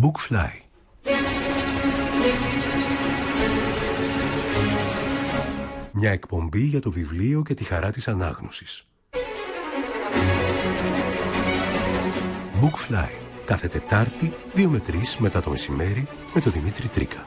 Bookfly. Μια εκπομπή για το βιβλίο και τη χαρά της ανάγνωσης. Bookfly. Κάθε Τετάρτη, 2 με 3 μετά το μεσημέρι, με τον Δημήτρη Τρίκα.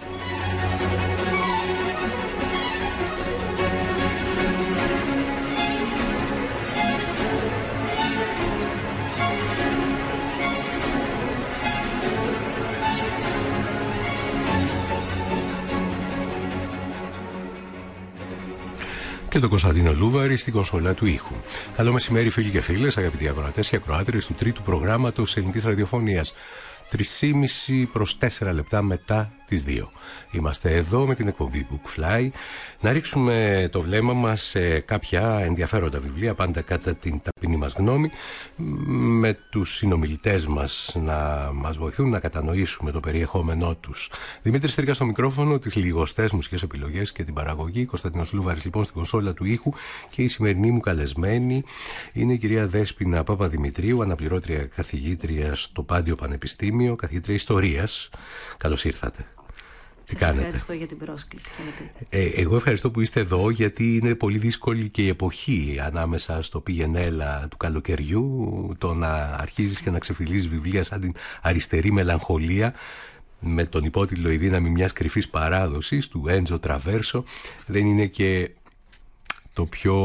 Και τον Κωνσταντίνο Λούβαρη στην κονσόλα του ήχου. Καλό μεσημέρι, φίλοι και φίλες, αγαπητοί ακροατές και ακροάτριες του τρίτου προγράμματος ελληνικής ραδιοφωνίας. 3,5 προς 4 λεπτά μετά τις 2. Είμαστε εδώ με την εκπομπή Bookfly να ρίξουμε το βλέμμα μας σε κάποια ενδιαφέροντα βιβλία, πάντα κατά την ταπεινή μας γνώμη, με τους συνομιλητές μας να μας βοηθούν να κατανοήσουμε το περιεχόμενό τους. Δημήτρη Τρίκα στο μικρόφωνο, τις λιγοστές μουσικές επιλογές και την παραγωγή. Κωνσταντίνος Λούβαρης λοιπόν στην κονσόλα του ήχου, και η σημερινή μου καλεσμένη είναι η κυρία Δέσποινα Παπαδημητρίου, αναπληρώτρια καθηγήτρια στο Πάντιο Πανεπιστήμιο, καθηγήτρια ιστορίας. Καλώς ήρθατε. Τι κάνετε? Ευχαριστώ για την πρόσκληση. Εγώ ευχαριστώ που είστε εδώ, γιατί είναι πολύ δύσκολη και η εποχή ανάμεσα στο πηγενέλα του καλοκαιριού, το να αρχίζεις και να ξεφυλίζεις βιβλία σαν την αριστερή μελαγχολία, με τον υπότιτλο «Η δύναμη μιας κρυφής παράδοσης» του Έντζο Τραβέρσο. Δεν είναι και το πιο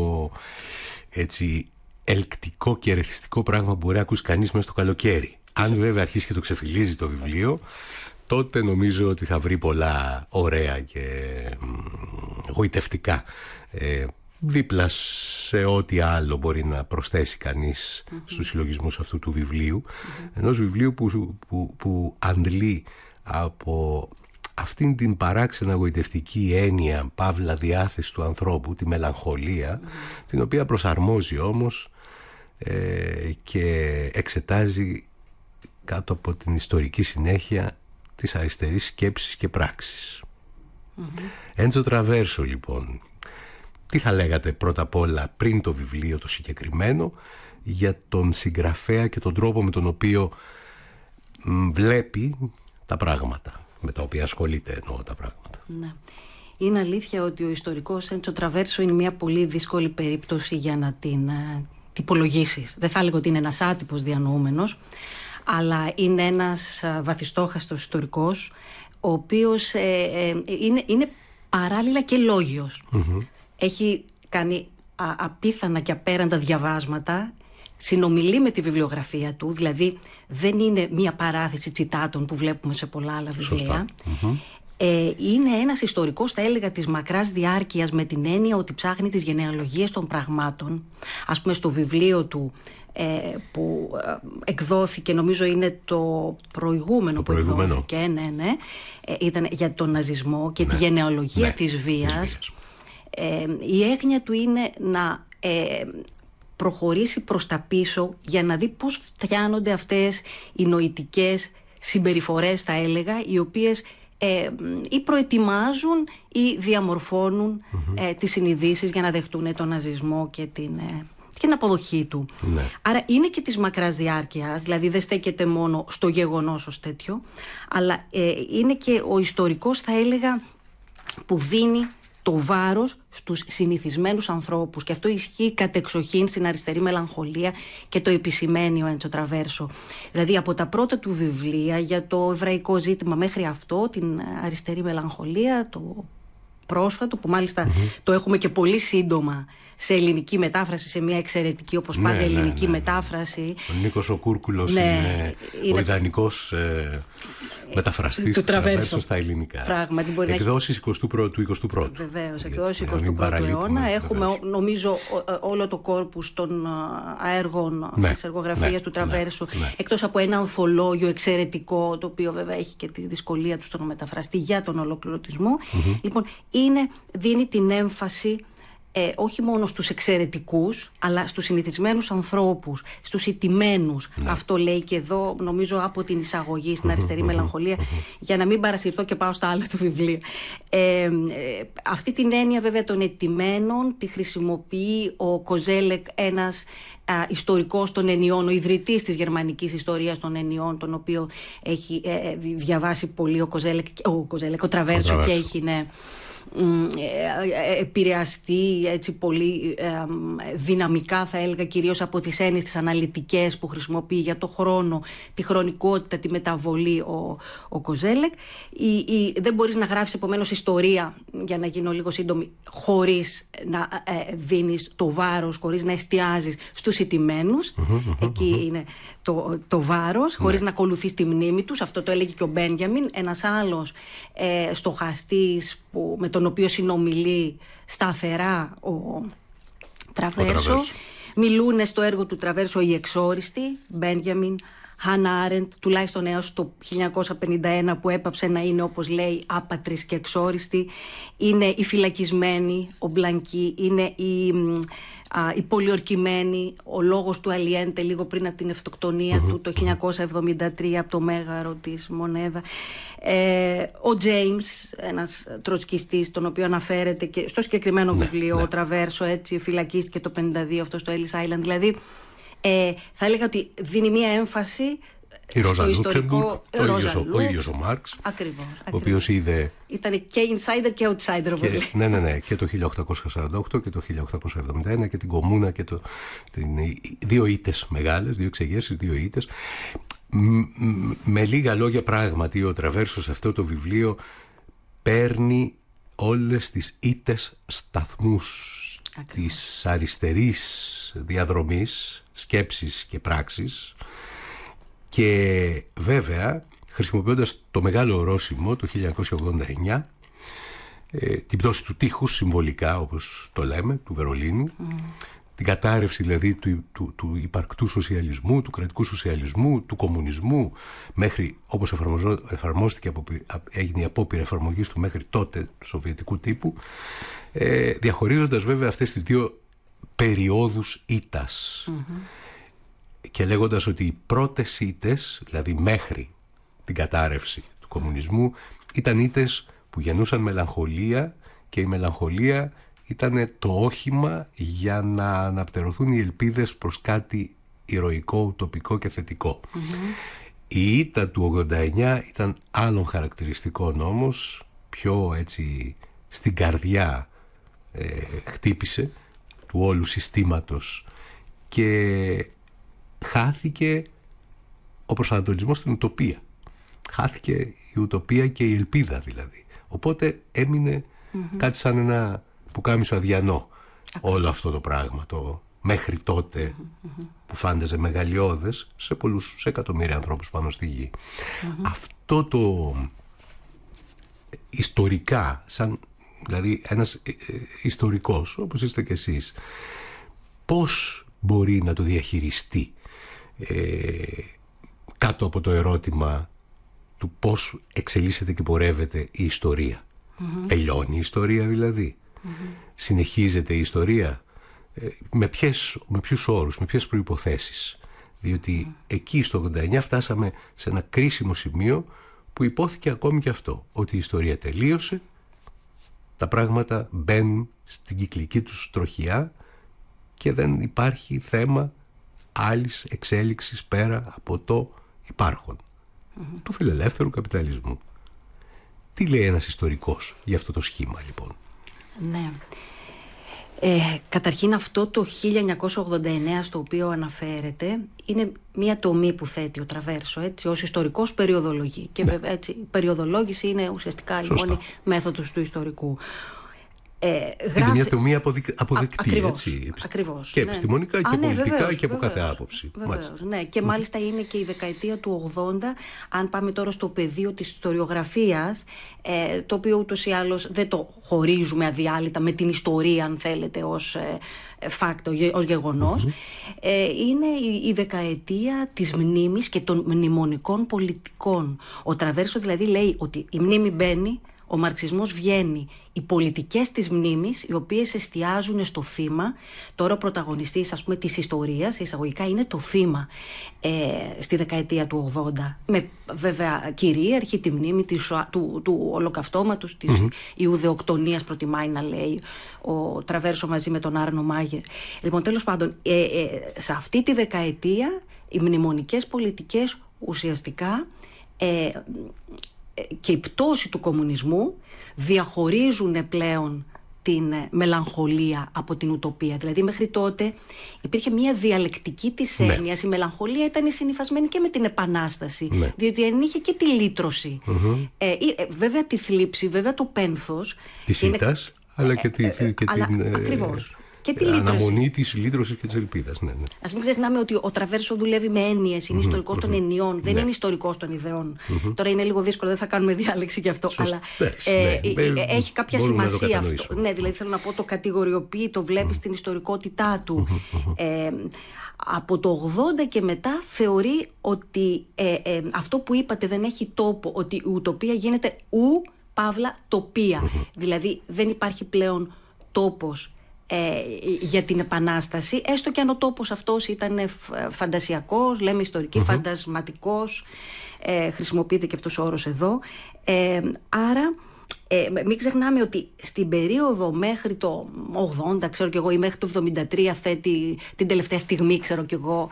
έτσι ελκτικό και ερεθιστικό πράγμα που μπορεί να ακούσει κανείς μέσα στο καλοκαίρι. Αν βέβαια αρχίσει και το ξεφυλίζει το βιβλίο, τότε νομίζω ότι θα βρει πολλά ωραία και γοητευτικά δίπλα σε ό,τι άλλο μπορεί να προσθέσει κανείς στους συλλογισμούς αυτού του βιβλίου. Ενός βιβλίου που αντλεί από αυτήν την παράξενα γοητευτική έννοια, παύλα διάθεση του ανθρώπου, τη μελαγχολία, την οποία προσαρμόζει όμως και εξετάζει κάτω από την ιστορική συνέχεια της αριστερής σκέψης και πράξης. Έντζο Τραβέρσο λοιπόν. Τι θα λέγατε πρώτα απ' όλα, πριν το βιβλίο το συγκεκριμένο, για τον συγγραφέα και τον τρόπο με τον οποίο βλέπει τα πράγματα, με τα οποία ασχολείται εννοώ τα πράγματα? Ναι. Είναι αλήθεια ότι ο ιστορικός Έντζο Τραβέρσο είναι μια πολύ δύσκολη περίπτωση για να την τυπολογήσεις. Δεν θα έλεγα ότι είναι ένας άτυπος διανοούμενος, αλλά είναι ένας βαθιστόχαστος ιστορικός, ο οποίος είναι παράλληλα και λόγιος. Έχει κάνει απίθανα και απέραντα διαβάσματα, συνομιλεί με τη βιβλιογραφία του, δηλαδή δεν είναι μία παράθεση τσιτάτων που βλέπουμε σε πολλά άλλα βιβλία. Είναι ένας ιστορικός, θα έλεγα, της μακράς διάρκειας, με την έννοια ότι ψάχνει τις γενεαλογίες των πραγμάτων. Ας πούμε στο βιβλίο του που εκδόθηκε, νομίζω είναι το προηγούμενο που εκδόθηκε, ήταν για τον ναζισμό και τη γενεαλογία της βίας. Η έγνοια του είναι να προχωρήσει προς τα πίσω για να δει πώς φτιάνονται αυτές οι νοητικές συμπεριφορές, θα έλεγα, οι οποίες ή προετοιμάζουν ή διαμορφώνουν τις συνειδήσεις για να δεχτούν τον ναζισμό και την αποδοχή του. Άρα είναι και της μακράς διάρκειας, δηλαδή δεν στέκεται μόνο στο γεγονός ως τέτοιο, αλλά είναι και ο ιστορικός, θα έλεγα, που δίνει το βάρος στους συνηθισμένους ανθρώπους, και αυτό ισχύει κατεξοχήν στην αριστερή μελαγχολία και το επισημαίνει ο Έντζο Τραβέρσο. Δηλαδή από τα πρώτα του βιβλία για το εβραϊκό ζήτημα μέχρι αυτό, την αριστερή μελαγχολία, το πρόσφατο, που μάλιστα το έχουμε και πολύ σύντομα σε ελληνική μετάφραση, σε μια εξαιρετική, όπως πάντα, ελληνική μετάφραση. Ο Νίκος ο Κούρκουλος είναι ο ιδανικός μεταφραστής του Τραβέρσο στα ελληνικά. Πράγματι, εκδόσεις 21ου. Βεβαίως, εκδόσεις 21ου αιώνα. Έχουμε, νομίζω, όλο το κόρπους των έργων της εργογραφίας του Τραβέρσου, εκτός από ένα ανθολόγιο εξαιρετικό, το οποίο βέβαια έχει και τη δυσκολία του στον μεταφραστή για τον ολοκληρωτισμό. Λοιπόν, δίνει την έμφαση όχι μόνο στους εξαιρετικούς, αλλά στους συνηθισμένους ανθρώπους, στους ηττημένους. Αυτό λέει και εδώ, νομίζω, από την εισαγωγή στην αριστερή μελαγχολία, για να μην παρασυρθώ και πάω στα άλλα του βιβλίου. Αυτή την έννοια βέβαια των ηττημένων τη χρησιμοποιεί ο Κοζέλεκ, ένας ιστορικός των ενιών, ο ιδρυτής της γερμανικής ιστορίας των ενιών, τον οποίο έχει διαβάσει πολύ ο Τραβέρσο και έχει επηρεαστεί έτσι πολύ δυναμικά, θα έλεγα, κυρίως από τις έννοιες τις αναλυτικές που χρησιμοποιεί για το χρόνο, τη χρονικότητα, τη μεταβολή ο Κοζέλεκ. Δεν μπορείς να γράφεις επομένως ιστορία, για να γίνω λίγο σύντομη, χωρίς να δίνεις το βάρος, χωρίς να εστιάζεις στους ηττημένους. Εκεί είναι το βάρος, χωρίς να ακολουθείς τη μνήμη τους. Αυτό το έλεγε και ο Μπένιαμιν, ένας άλλος στοχαστής με τον οποίο συνομιλεί σταθερά ο Τραβέρσο. Μιλούν στο έργο του Τραβέρσο οι εξόριστοι, Μπένιαμιν, Χάνα Άρεντ, τουλάχιστον έως το 1951 που έπαψε να είναι, όπως λέει, άπατρις και εξόριστοι. Είναι οι φυλακισμένοι, ο Μπλανκί, είναι οι πολιορκημένοι, ο λόγος του Αλιέντε λίγο πριν από την αυτοκτονία του το 1973 από το μέγαρο της Μονέδα. Ο Τζέιμς, ένας τροτσκιστής, τον οποίο αναφέρεται και στο συγκεκριμένο βιβλίο, ο Τραβέρσο, έτσι φυλακίστηκε το 1952 αυτό στο Ellis Island. Δηλαδή θα έλεγα ότι δίνει μία έμφαση η Ρόζα Λούξεμπουργκ, ο ίδιος ο Μάρξ, ο οποίος είδε... Ήταν και insider και outsider, όπως λέει. Ναι, και το 1848 και το 1871 και την Κομμούνα και δύο ήττες μεγάλες, δύο εξεγέρσεις, δύο ήττες. Με λίγα λόγια, πράγματι ο Τραβέρσο σε αυτό το βιβλίο παίρνει όλες τις ήττες σταθμούς της αριστερής διαδρομής, σκέψης και πράξης, και βέβαια χρησιμοποιώντας το μεγάλο ορόσημο το 1989, την πτώση του τείχους συμβολικά, όπως το λέμε, του Βερολίνου, την κατάρρευση δηλαδή του υπαρκτού σοσιαλισμού, του κρατικού σοσιαλισμού, του κομμουνισμού, μέχρι όπως εφαρμόστηκε, έγινε η απόπειρα εφαρμογής του μέχρι τότε του σοβιετικού τύπου, διαχωρίζοντας βέβαια αυτές τις δύο περιόδους ήττας. Και λέγοντας ότι οι πρώτες ήττες, δηλαδή μέχρι την κατάρρευση του κομμουνισμού, ήταν ήττες που γεννούσαν μελαγχολία, και η μελαγχολία ήταν το όχημα για να αναπτερωθούν οι ελπίδες προς κάτι ηρωικό, ουτοπικό και θετικό. Η ήττα του 89 ήταν άλλων χαρακτηριστικών όμως, πιο έτσι στην καρδιά χτύπησε του όλου συστήματος και χάθηκε ο προσανατολισμός στην ουτοπία. Χάθηκε η ουτοπία και η ελπίδα δηλαδή. Οπότε έμεινε κάτι σαν ένα πουκάμισο αδιανό όλο αυτό το πράγμα, το μέχρι τότε που φάνταζε μεγαλειώδες σε εκατομμύρια ανθρώπους πάνω στη γη. Αυτό το ιστορικά, σαν δηλαδή ένας ιστορικός όπως είστε κι εσείς, πώς μπορεί να το διαχειριστεί κάτω από το ερώτημα του πώς εξελίσσεται και πορεύεται η ιστορία? Τελειώνει η ιστορία δηλαδή? Συνεχίζεται η ιστορία? Με ποιους όρους, με ποιες προϋποθέσεις? Διότι εκεί στο 89 φτάσαμε σε ένα κρίσιμο σημείο που υπόθηκε ακόμη και αυτό, ότι η ιστορία τελείωσε, τα πράγματα μπαίνουν στην κυκλική τους τροχιά και δεν υπάρχει θέμα άλλης εξέλιξης πέρα από το υπάρχον, του φιλελεύθερου καπιταλισμού. Τι λέει ένας ιστορικός για αυτό το σχήμα λοιπόν? Ναι. Καταρχήν αυτό το 1989 στο οποίο αναφέρεται είναι μια τομή που θέτει ο Τραβέρσο, έτσι, ως ιστορικός περιοδολογεί. Και βέβαια έτσι, η περιοδολόγηση είναι ουσιαστικά η μόνη μέθοδος του ιστορικού. Είναι μια τομή αποδεκτή, έτσι, ακριβώς, και επιστημονικά και πολιτικά, βεβαίως, και από βεβαίως, κάθε άποψη. Βεβαίως, ναι. Και μάλιστα είναι και η δεκαετία του 80, αν πάμε τώρα στο πεδίο της ιστοριογραφίας, το οποίο ούτως ή άλλως δεν το χωρίζουμε αδιάλειτα με την ιστορία, αν θέλετε, ως φάκτο, ως γεγονός. Είναι η δεκαετία της μνήμης και των μνημονικών πολιτικών. Ο Τραβέρσο δηλαδή λέει ότι η μνήμη μπαίνει ο μαρξισμός βγαίνει οι πολιτικές της μνήμης, οι οποίες εστιάζουν στο θύμα. Τώρα ο πρωταγωνιστής, ας πούμε, της ιστορίας, εισαγωγικά, είναι το θύμα στη δεκαετία του 80. Με βέβαια κυρίαρχη τη μνήμη του ολοκαυτώματος, της Ιουδεοκτονίας, προτιμάει να λέει ο Τραβέρσο μαζί με τον Άρνο Μάγερ. Λοιπόν, τέλος πάντων, σε αυτή τη δεκαετία οι μνημονικές πολιτικές ουσιαστικά και η πτώση του κομμουνισμού διαχωρίζουν πλέον την μελαγχολία από την ουτοπία. Δηλαδή μέχρι τότε υπήρχε μια διαλεκτική της έννοιας. Η μελαγχολία ήταν συνυφασμένη και με την Επανάσταση, διότι ενείχε και τη λύτρωση. Βέβαια τη θλίψη, βέβαια το πένθος της ήττας, αλλά και την ακριβώς. Και τη αναμονή της λύτρωσης και της ελπίδας. Ναι. Ας μην ξεχνάμε ότι ο Τραβέρσο δουλεύει με έννοιες, είναι ιστορικός των εννοιών, δεν είναι ιστορικός των ιδεών. Τώρα είναι λίγο δύσκολο, δεν θα κάνουμε διάλεξη γι' αυτό, αλλά έχει κάποια σημασία αυτό. Ναι, δηλαδή θέλω να πω, το κατηγοριοποιεί, το βλέπει στην ιστορικότητά του. Από το 80 και μετά θεωρεί ότι αυτό που είπατε δεν έχει τόπο, ότι η ουτοπία γίνεται παύλα τοπία. Δηλαδή δεν υπάρχει πλέον τόπος για την Επανάσταση, έστω και αν ο τόπος αυτός ήταν φαντασιακός, λέμε ιστορική, φαντασματικός, χρησιμοποιείται και αυτός ο όρος εδώ. Άρα μην ξεχνάμε ότι στην περίοδο μέχρι το 80, ξέρω κι εγώ, ή μέχρι το 73 θέτει την τελευταία στιγμή, ξέρω κι εγώ,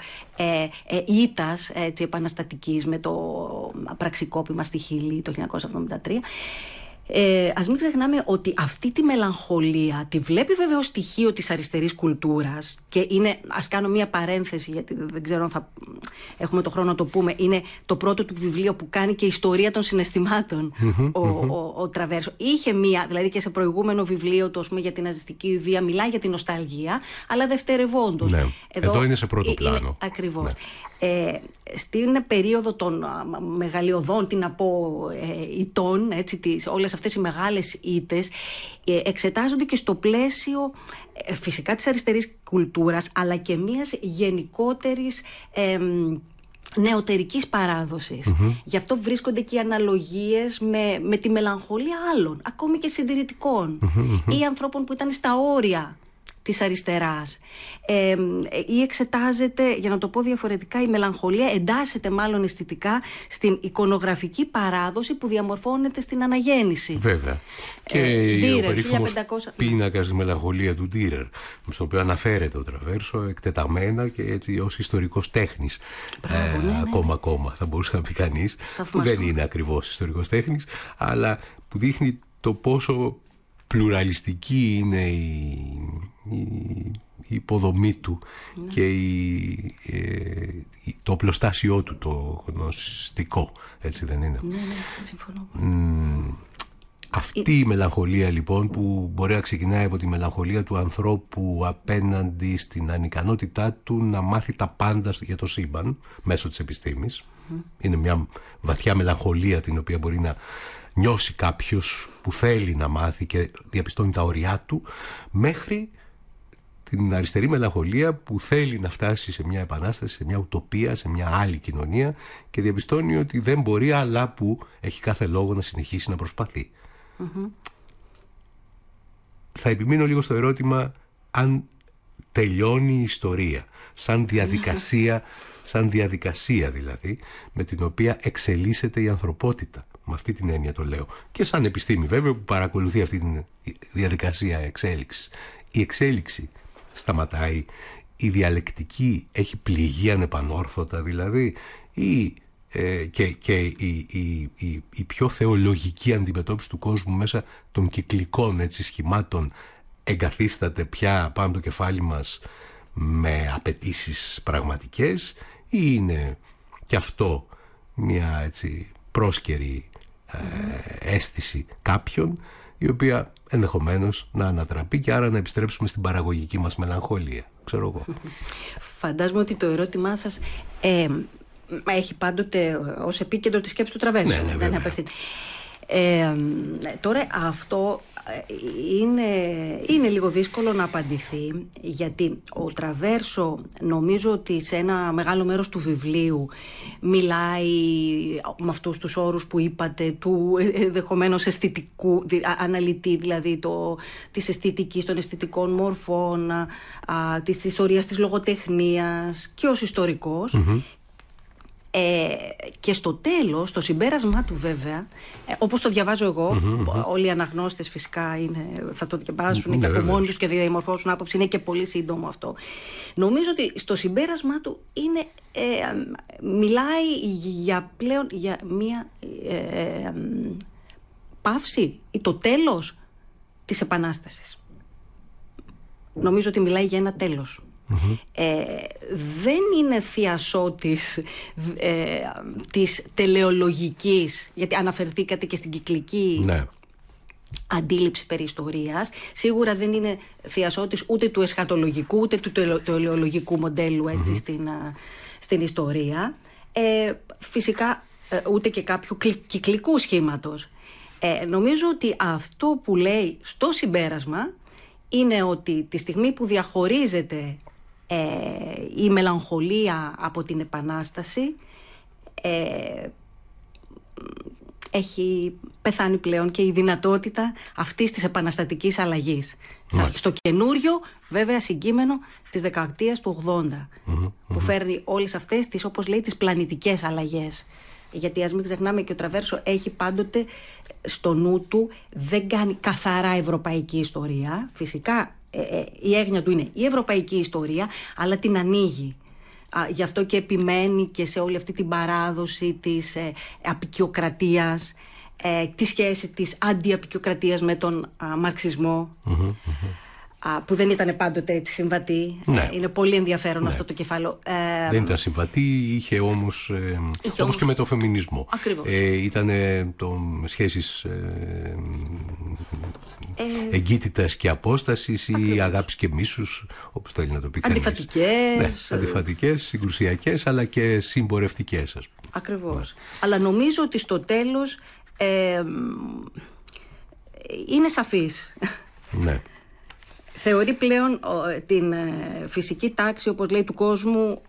ήττας επαναστατικής με το πραξικόπημα στη Χιλή το 1973. Ας μην ξεχνάμε ότι αυτή τη μελαγχολία τη βλέπει βέβαια ως στοιχείο της αριστερής κουλτούρας, και είναι, ας κάνω μία παρένθεση γιατί δεν ξέρω αν θα έχουμε το χρόνο να το πούμε, είναι το πρώτο του βιβλίο που κάνει και ιστορία των συναισθημάτων ο Τραβέρσο. Είχε μία, δηλαδή και σε προηγούμενο βιβλίο του, ας πούμε, για την ναζιστική βία μιλάει για την νοσταλγία, αλλά δευτερευόντως. Ναι. Εδώ είναι σε πρώτο πλάνο. Ακριβώς. Ναι. Στην περίοδο των μεγαλειωδών, τι να πω, ηττών, όλες αυτές οι μεγάλες ήττες εξετάζονται και στο πλαίσιο φυσικά της αριστερής κουλτούρας, αλλά και μιας γενικότερης νεωτερικής παράδοσης. Γι' αυτό βρίσκονται και οι αναλογίες με τη μελαγχολία άλλων, ακόμη και συντηρητικών, ή ανθρώπων που ήταν στα όρια της αριστεράς, ή εξετάζεται, για να το πω διαφορετικά, η μελαγχολία εντάσσεται μάλλον αισθητικά στην εικονογραφική παράδοση που διαμορφώνεται στην αναγέννηση. Βέβαια. Και ο περίφημος πίνακας της μελαγχολία του Ντίρερ, στο οποίο αναφέρεται ο Τραβέρσο εκτεταμένα και έτσι ως ιστορικός τέχνης. Ακόμα θα μπορούσε να πει κανείς, που δεν είναι ακριβώς ιστορικός τέχνης, αλλά που δείχνει το πόσο πλουραλιστική είναι η υποδομή του και το οπλοστάσιό του, το γνωστικό, έτσι δεν είναι? Ναι, συμφωνώ. Αυτή η μελαγχολία λοιπόν, που μπορεί να ξεκινάει από τη μελαγχολία του ανθρώπου απέναντι στην ανικανότητά του να μάθει τα πάντα για το σύμπαν μέσω της επιστήμης, είναι μια βαθιά μελαγχολία την οποία μπορεί να νιώσει κάποιος που θέλει να μάθει και διαπιστώνει τα ωριά του, μέχρι την αριστερή μελαγχολία που θέλει να φτάσει σε μια επανάσταση, σε μια ουτοπία, σε μια άλλη κοινωνία, και διαπιστώνει ότι δεν μπορεί, αλλά που έχει κάθε λόγο να συνεχίσει να προσπαθεί. Θα επιμείνω λίγο στο ερώτημα αν τελειώνει η ιστορία σαν διαδικασία δηλαδή, με την οποία εξελίσσεται η ανθρωπότητα. Με αυτή την έννοια το λέω. Και σαν επιστήμη βέβαια που παρακολουθεί αυτή τη διαδικασία εξέλιξης. Η εξέλιξη σταματάει, η διαλεκτική έχει πληγεί ανεπανόρθωτα δηλαδή, ή η πιο θεολογική αντιμετώπιση του κόσμου μέσα των κυκλικών σχημάτων εγκαθίσταται πια πάνω το κεφάλι μας με απαιτήσεις πραγματικές, ή είναι και αυτό μια πρόσκαιρη αίσθηση κάποιων, η οποία ενδεχομένως να ανατραπεί και άρα να επιστρέψουμε στην παραγωγική μας μελαγχολία, ξέρω εγώ. Φαντάζομαι ότι το ερώτημά σας έχει πάντοτε ως επίκεντρο τη σκέψη του Τραβέρσο. Ναι, Τώρα αυτό είναι λίγο δύσκολο να απαντηθεί, γιατί ο Τραβέρσο νομίζω ότι σε ένα μεγάλο μέρος του βιβλίου μιλάει με αυτούς τους όρους που είπατε, του ενδεχομένως αισθητικού, αναλυτή δηλαδή της αισθητικής, των αισθητικών μορφών, της ιστορίας της λογοτεχνίας και ως ιστορικός. Και στο τέλος, το συμπέρασμά του βέβαια, όπως το διαβάζω εγώ, όλοι οι αναγνώστες φυσικά θα το διαβάσουν και από μόνοι τους και διαμορφώσουν άποψη, είναι και πολύ σύντομο αυτό. Νομίζω ότι στο συμπέρασμά του μιλάει για μία παύση ή το τέλος της Επανάστασης. Νομίζω ότι μιλάει για ένα τέλος. Δεν είναι θειασότης της τελεολογικής, γιατί αναφερθήκατε και στην κυκλική αντίληψη περί ιστορίας. Σίγουρα δεν είναι θειασότης ούτε του εσχατολογικού ούτε του τελεολογικού μοντέλου έτσι, στην ιστορία. Φυσικά ούτε και κάποιου κυκλικού σχήματος. Νομίζω ότι αυτό που λέει στο συμπέρασμα είναι ότι τη στιγμή που διαχωρίζεται η μελαγχολία από την Επανάσταση, έχει πεθάνει πλέον και η δυνατότητα αυτής της επαναστατικής αλλαγής. Στο καινούριο βέβαια συγκείμενο της δεκαετίας του 80 που φέρνει όλες αυτές τις, όπως λέει, τις πλανητικές αλλαγές. Γιατί ας μην ξεχνάμε και ο Τραβέρσο έχει πάντοτε στο νου του, δεν κάνει καθαρά ευρωπαϊκή ιστορία. Φυσικά η έγνοια του είναι η ευρωπαϊκή ιστορία, αλλά την ανοίγει. Γι' αυτό και επιμένει και σε όλη αυτή την παράδοση της αποικιοκρατίας, τη σχέση της αντιαπικιοκρατίας με τον μαρξισμό, που δεν ήταν πάντοτε έτσι συμβατή. Είναι πολύ ενδιαφέρον αυτό το κεφάλαιο. Δεν ήταν συμβατή, είχε όμως όπως και με το φεμινισμό. Ήταν σχέσεις εγκύτητας και απόστασης ή αγάπης και μίσους, όπως θέλει να το πει κανείς. Αντιφατικές, συγκρουσιακές, αλλά και συμπορευτικές, ας πούμε. Ακριβώς. Αλλά νομίζω ότι στο τέλος είναι σαφής. Ναι. Θεωρεί πλέον την φυσική τάξη, όπως λέει, του κόσμου,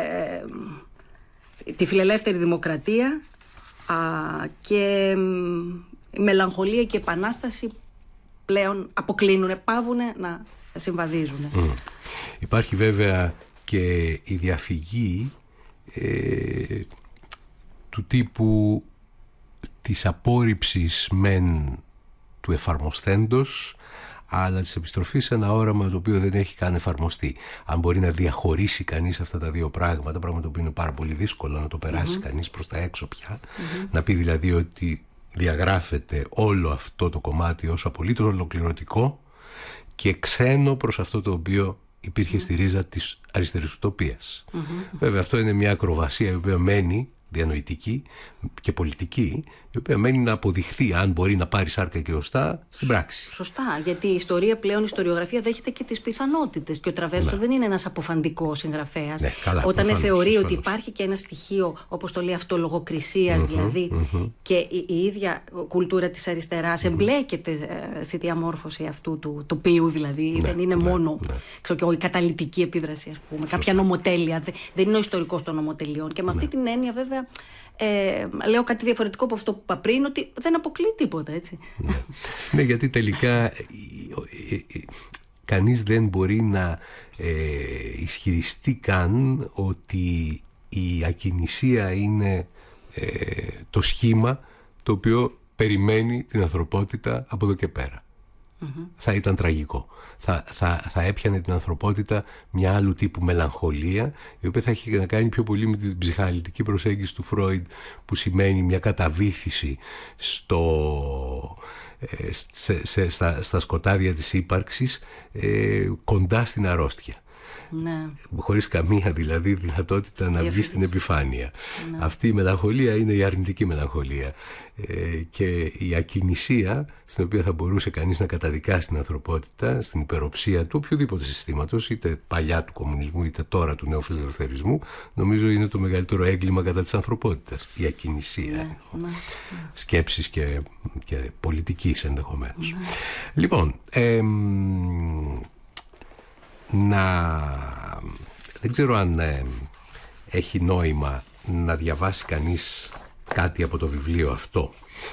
τη φιλελεύθερη δημοκρατία, και η μελαγχολία και η επανάσταση πλέον αποκλίνουν, πάβουν να συμβαδίζουν. Υπάρχει βέβαια και η διαφυγή του τύπου της απόρριψης μεν του εφαρμοστέντος, αλλά της επιστροφής σε ένα όραμα το οποίο δεν έχει καν εφαρμοστεί. Αν μπορεί να διαχωρίσει κανείς αυτά τα δύο πράγματα, πράγμα το οποίο είναι πάρα πολύ δύσκολο να το περάσει κανείς προς τα έξω πια, να πει δηλαδή ότι διαγράφεται όλο αυτό το κομμάτι ως απολύτως ολοκληρωτικό και ξένο προς αυτό το οποίο υπήρχε στη ρίζα της αριστερής ουτοπίας. Βέβαια αυτό είναι μια ακροβασία η οποία μένει, διανοητική και πολιτική, η οποία μένει να αποδειχθεί αν μπορεί να πάρει σάρκα και οστά στην πράξη. Σωστά, γιατί η ιστορία πλέον, η ιστοριογραφία δέχεται και τις πιθανότητες, και ο Τραβέρσο δεν είναι ένας αποφαντικός συγγραφέας. Όταν θεωρεί ότι υπάρχει και ένα στοιχείο, όπως το λέει, αυτολογοκρισίας, δηλαδή, και η ίδια κουλτούρα της αριστεράς εμπλέκεται στη διαμόρφωση αυτού του τοπίου, δηλαδή δεν είναι μόνο η καταλυτική επίδραση, ας πούμε, κάποια νομοτέλεια, δεν είναι ο ιστορικός των νομοτελειών, και με αυτή την έννοια βέβαια λέω κάτι διαφορετικό από αυτό που είπα πριν, ότι δεν αποκλεί τίποτα, έτσι. Ναι, γιατί τελικά κανείς δεν μπορεί να ισχυριστεί καν ότι η ακινησία είναι το σχήμα το οποίο περιμένει την ανθρωπότητα από εδώ και πέρα. Θα ήταν τραγικό. Θα έπιανε την ανθρωπότητα μια άλλου τύπου μελαγχολία, η οποία θα έχει να κάνει πιο πολύ με την ψυχαναλυτική προσέγγιση του Φρόιντ, που σημαίνει μια καταβύθιση στα σκοτάδια της ύπαρξης, κοντά στην αρρώστια. Ναι. Χωρίς καμία δηλαδή δυνατότητα να βγει στην επιφάνεια. Ναι. Αυτή η μελαγχολία είναι η αρνητική μελαγχολία. Και η ακινησία, στην οποία θα μπορούσε κανείς να καταδικάσει την ανθρωπότητα, στην υπεροψία του οποιοδήποτε συστήματος, είτε παλιά του κομμουνισμού είτε τώρα του νεοφιλελευθερισμού, νομίζω είναι το μεγαλύτερο έγκλημα κατά της ανθρωπότητας. Η ακινησία. Ναι. Ναι. Σκέψης και πολιτικής ενδεχομένως. Ναι. Λοιπόν, δεν ξέρω αν έχει νόημα να διαβάσει κανείς κάτι από το βιβλίο αυτό.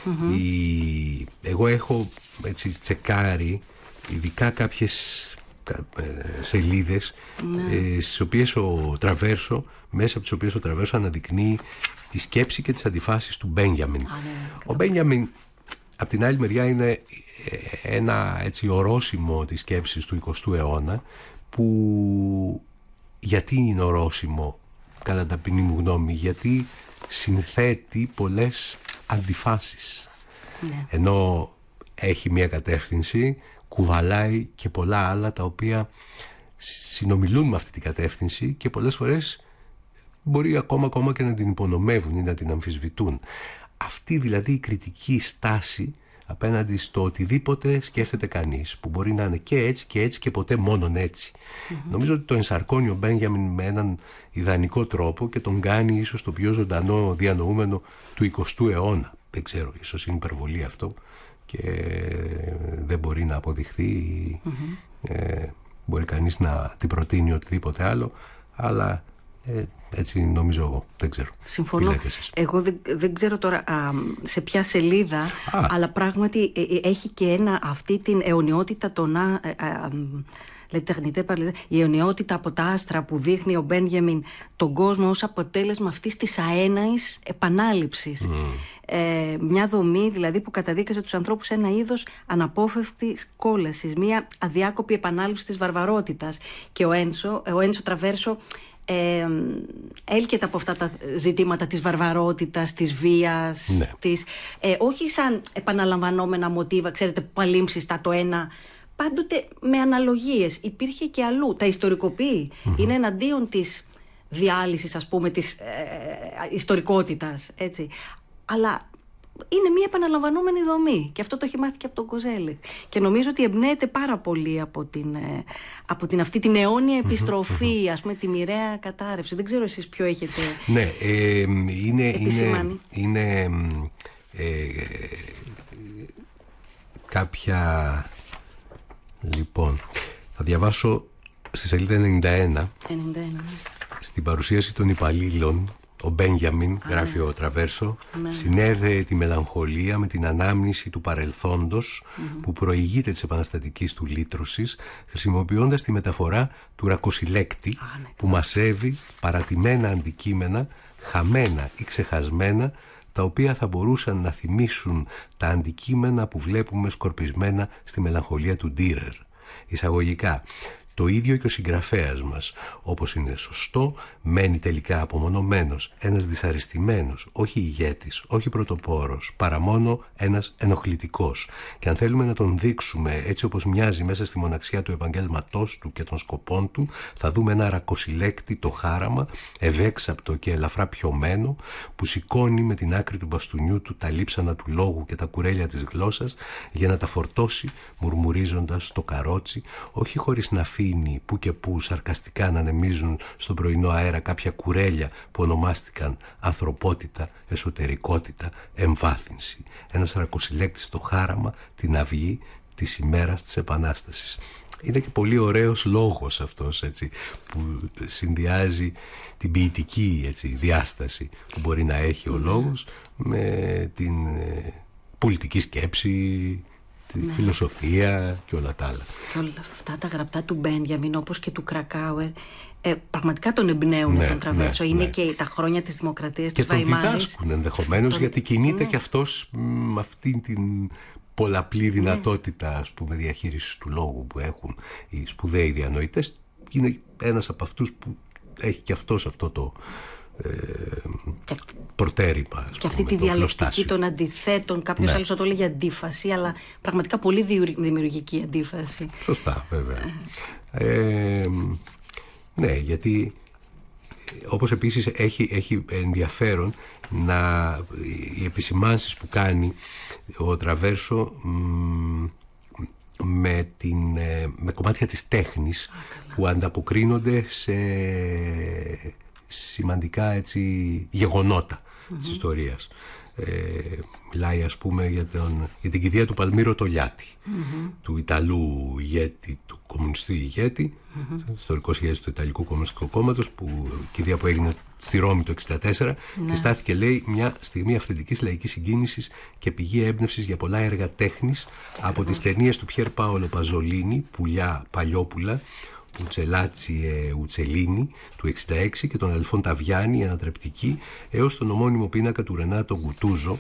Εγώ έχω έτσι τσεκάρει ειδικά κάποιες σελίδες στις οποίες ο Τραβέρσο, μέσα από τις οποίες ο Τραβέρσο αναδεικνύει τη σκέψη και τις αντιφάσεις του Μπένιαμιν. Ο Μπένιαμιν απ' την άλλη μεριά είναι ένα έτσι ορόσημο της σκέψης του 20ου αιώνα, που γιατί είναι ορόσημο κατά ταπεινή μου γνώμη? Γιατί συνθέτει πολλές αντιφάσεις. Ναι. Ενώ έχει μια κατεύθυνση, κουβαλάει και πολλά άλλα τα οποία συνομιλούν με αυτή την κατεύθυνση και πολλές φορές μπορεί ακόμα και να την υπονομεύουν ή να την αμφισβητούν. Αυτή δηλαδή η κριτική στάση απέναντι στο οτιδήποτε σκέφτεται κανείς, που μπορεί να είναι και έτσι και έτσι και ποτέ μόνον έτσι. Νομίζω ότι το ενσαρκώνει ο Μπένιαμιν με έναν ιδανικό τρόπο και τον κάνει ίσως το πιο ζωντανό διανοούμενο του 20ου αιώνα. Δεν ξέρω, ίσως είναι υπερβολή αυτό και δεν μπορεί να αποδειχθεί. Μπορεί κανείς να την προτείνει οτιδήποτε άλλο, αλλά έτσι νομίζω εγώ. Δεν ξέρω. Συμφωνώ. Εγώ δεν ξέρω τώρα σε ποια σελίδα, αλλά πράγματι έχει και αυτή την αιωνιότητα των η αιωνιότητα από τα άστρα που δείχνει ο Μπένιαμιν τον κόσμο ως αποτέλεσμα αυτής της αέναης επανάληψης. Μια δομή δηλαδή που καταδίκασε τους ανθρώπους σε ένα είδος αναπόφευκτης κόλασης, μια αδιάκοπη επανάληψη της βαρβαρότητας. Και ο Έντσο Τραβέρσο έλκεται από αυτά τα ζητήματα της βαρβαρότητας, της βίας, ναι. Όχι σαν επαναλαμβανόμενα μοτίβα, ξέρετε, παλίμψιστα το ένα, πάντοτε με αναλογίες. Υπήρχε και αλλού. Τα ιστορικοποιεί. Είναι εναντίον της διάλυσης, ας πούμε, της ιστορικότητας, έτσι. Αλλά είναι μια επαναλαμβανόμενη δομή και αυτό το έχει μάθει και από τον Κοζέλη. Και νομίζω ότι εμπνέεται πάρα πολύ από αυτή την αιώνια επιστροφή, ας πούμε, τη μοιραία κατάρρευση. Δεν ξέρω εσείς ποιο έχετε επισημάνει. Είναι κάποια... Λοιπόν, θα διαβάσω στη σελίδα 91. Στην παρουσίαση των υπαλλήλων, ο Μπένιαμιν, γράφει ο Τραβέρσο, συνέδεε τη μελαγχολία με την ανάμνηση του παρελθόντος που προηγείται της επαναστατικής του λύτρωσης, χρησιμοποιώντας τη μεταφορά του ρακοσυλέκτη που μαζεύει παρατημένα αντικείμενα, χαμένα ή ξεχασμένα, τα οποία θα μπορούσαν να θυμίσουν τα αντικείμενα που βλέπουμε σκορπισμένα στη μελαγχολία του Ντίρερ. Εισαγωγικά, το ίδιο και ο συγγραφέας μας, όπως είναι σωστό, μένει τελικά απομονωμένος, ένας δυσαρεστημένος, όχι ηγέτης, όχι πρωτοπόρος, παρά μόνο ένας ενοχλητικός. Και αν θέλουμε να τον δείξουμε έτσι όπως μοιάζει μέσα στη μοναξιά του επαγγέλματός του και των σκοπών του, θα δούμε ένα ρακοσυλέκτη το χάραμα, ευέξαπτο και ελαφρά πιωμένο, που σηκώνει με την άκρη του μπαστούνιου του τα λείψανα του λόγου και τα κουρέλια της γλώσσας για να τα φορτώσει μουρμουρίζοντας στο καρότσι, όχι χωρίς να αφήνει που και που σαρκαστικά να ανεμίζουν στον πρωινό αέρα κάποια κουρέλια που ονομάστηκαν ανθρωπότητα, εσωτερικότητα, εμβάθυνση. Ένας ρακοσυλέκτης στο χάραμα, την αυγή της ημέρας της Επανάστασης. Είναι και πολύ ωραίος λόγος αυτός, έτσι, που συνδυάζει την ποιητική, έτσι, διάσταση που μπορεί να έχει ο λόγος με την πολιτική σκέψη, τη φιλοσοφία και όλα τα άλλα. Και όλα αυτά τα γραπτά του Μπένιαμιν, όπως και του Κρακάουερ, πραγματικά τον εμπνέουν τον Τραβέρσο. Είναι και τα χρόνια της δημοκρατίας της Βαϊμάρης. Και τον διδάσκουν ενδεχομένως, γιατί κινείται και αυτός με αυτήν την πολλαπλή δυνατότητα, ας πούμε, διαχείρισης του λόγου που έχουν οι σπουδαίοι διανοητές. Είναι ένας από αυτούς που έχει και αυτός αυτό το προτέρημα, και αυτή τη διαλεκτική των αντιθέτων. Κάποιος άλλος θα το έλεγε αντίφαση, αλλά πραγματικά πολύ δημιουργική αντίφαση. Σωστά, βέβαια. Ναι, γιατί όπως επίσης έχει ενδιαφέρον οι επισημάνσεις που κάνει ο Τραβέρσο με κομμάτια της τέχνης που ανταποκρίνονται σε σημαντικά έτσι γεγονότα της ιστορίας. Μιλάει ας πούμε για την κηδεία του Παλμύρο Τολιάτη, του Ιταλού ηγέτη, του κομμουνιστή ηγέτη, ιστορικός ηγέτης του Ιταλικού Κομμουνιστικού Κόμματος, κηδεία που έγινε στη Ρώμη το 1964 και στάθηκε, λέει, μια στιγμή αυθεντικής λαϊκής συγκίνησης και πηγή έμπνευσης για πολλά έργα τέχνης από τις ταινίες του Πιέρ Πάολο Παζολίνη, Πουλιά Παλιόπουλα, Ουτσελάτσι Ουτσελίνη του 1966 και των αδελφών Ταβιάννη, η Ανατρεπτική, έως τον ομώνυμο πίνακα του Ρενάτο Γκουτούζο.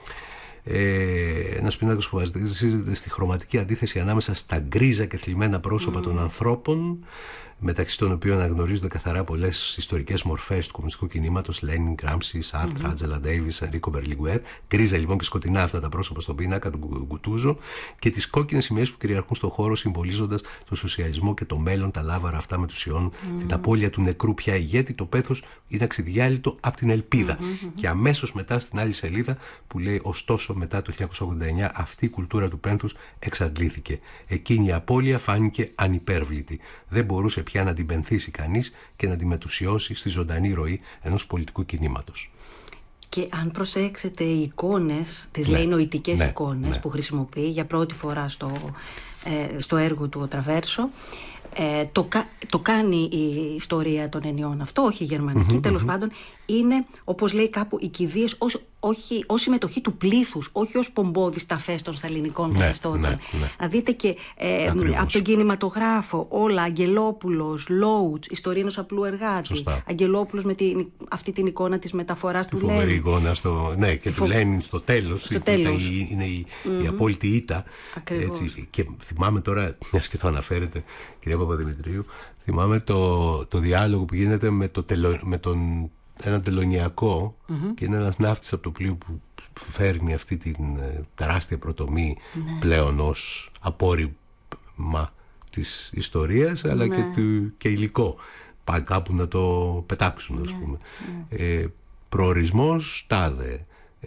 Ένας πίνακας που βασίζεται στη χρωματική αντίθεση ανάμεσα στα γκρίζα και θλιμμένα πρόσωπα των ανθρώπων, μεταξύ των οποίων αναγνωρίζονται καθαρά πολλές ιστορικές μορφές του κομμουνιστικού κινήματος, Λένιν, Γκράμψι, Σάρτρ, Άντζελα Ντέιβις, Ενρίκο Μπερλιγκουέρ. Γκρίζα λοιπόν και σκοτεινά αυτά τα πρόσωπα στον πίνακα του Γκουτούζο, και τις κόκκινες σημαίες που κυριαρχούν στον χώρο, συμβολίζοντας τον σοσιαλισμό και το μέλλον, τα λάβαρα αυτά μετουσιών, την απώλεια του νεκρού πια ηγέτη. Το πέθος είναι αξιδιάλυτο από την ελπίδα. Και αμέσως μετά στην άλλη σελίδα που λέει, ωστόσο μετά το 1989 αυτή η κουλτούρα του πένθους εξαντλήθηκε. Εκείνη η απώλεια φάνηκε ανυπέρβλητη. Δεν μπορούσε πια να την πενθήσει κανείς και να την μετουσιώσει στη ζωντανή ροή ενός πολιτικού κινήματος. Και αν προσέξετε, οι εικόνες, τις λέει νοητικές εικόνες που χρησιμοποιεί για πρώτη φορά στο έργο του ο Τραβέρσο, το κάνει η ιστορία των ενιών αυτό, όχι η γερμανική, τέλος πάντων, είναι, όπως λέει κάπου, οι κηδείες ως συμμετοχή του πλήθους, όχι ως πομπόδι ταφές των σταλινικών καθεστώτων. Να δείτε και από τον κινηματογράφο όλα, Αγγελόπουλος, Λόουτς, ιστορία ενός απλού εργάτη. Σωστά. Αγγελόπουλος με αυτή την εικόνα της μεταφοράς του Λένιν. Φοβερή εικόνα και του Λένιν στο τέλος. Είναι η απόλυτη ήττα. Έτσι. Και θυμάμαι τώρα, μιας και το αναφέρετε, κυρία Παπαδημητρίου, θυμάμαι το διάλογο που γίνεται με έναν τελωνιακό και είναι ένας ναύτης από το πλοίο που φέρνει αυτή την τεράστια προτομή πλέον ως απόρριμα της ιστορίας, αλλά και υλικό. Πάει κάπου να το πετάξουν, ας πούμε. Προορισμός τάδε.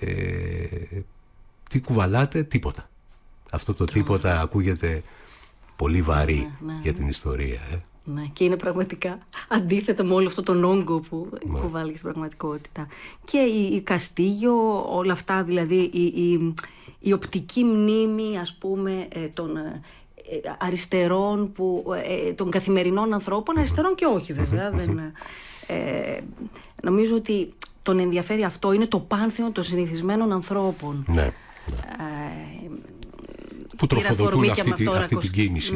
Τι κουβαλάτε? Τίποτα. Αυτό το τίποτα ακούγεται πολύ βαρύ για την ιστορία. Ναι, και είναι πραγματικά αντίθετο με όλο αυτό τον όγκο που κουβάλλει στην πραγματικότητα. Και η Καστίγιο, όλα αυτά, δηλαδή η οπτική μνήμη, ας πούμε, των αριστερών, των καθημερινών ανθρώπων, αριστερών και όχι βέβαια. Νομίζω ότι τον ενδιαφέρει αυτό, είναι το πάνθεον των συνηθισμένων ανθρώπων. Ναι. Που τροφοδοτούν αυτή την κίνηση.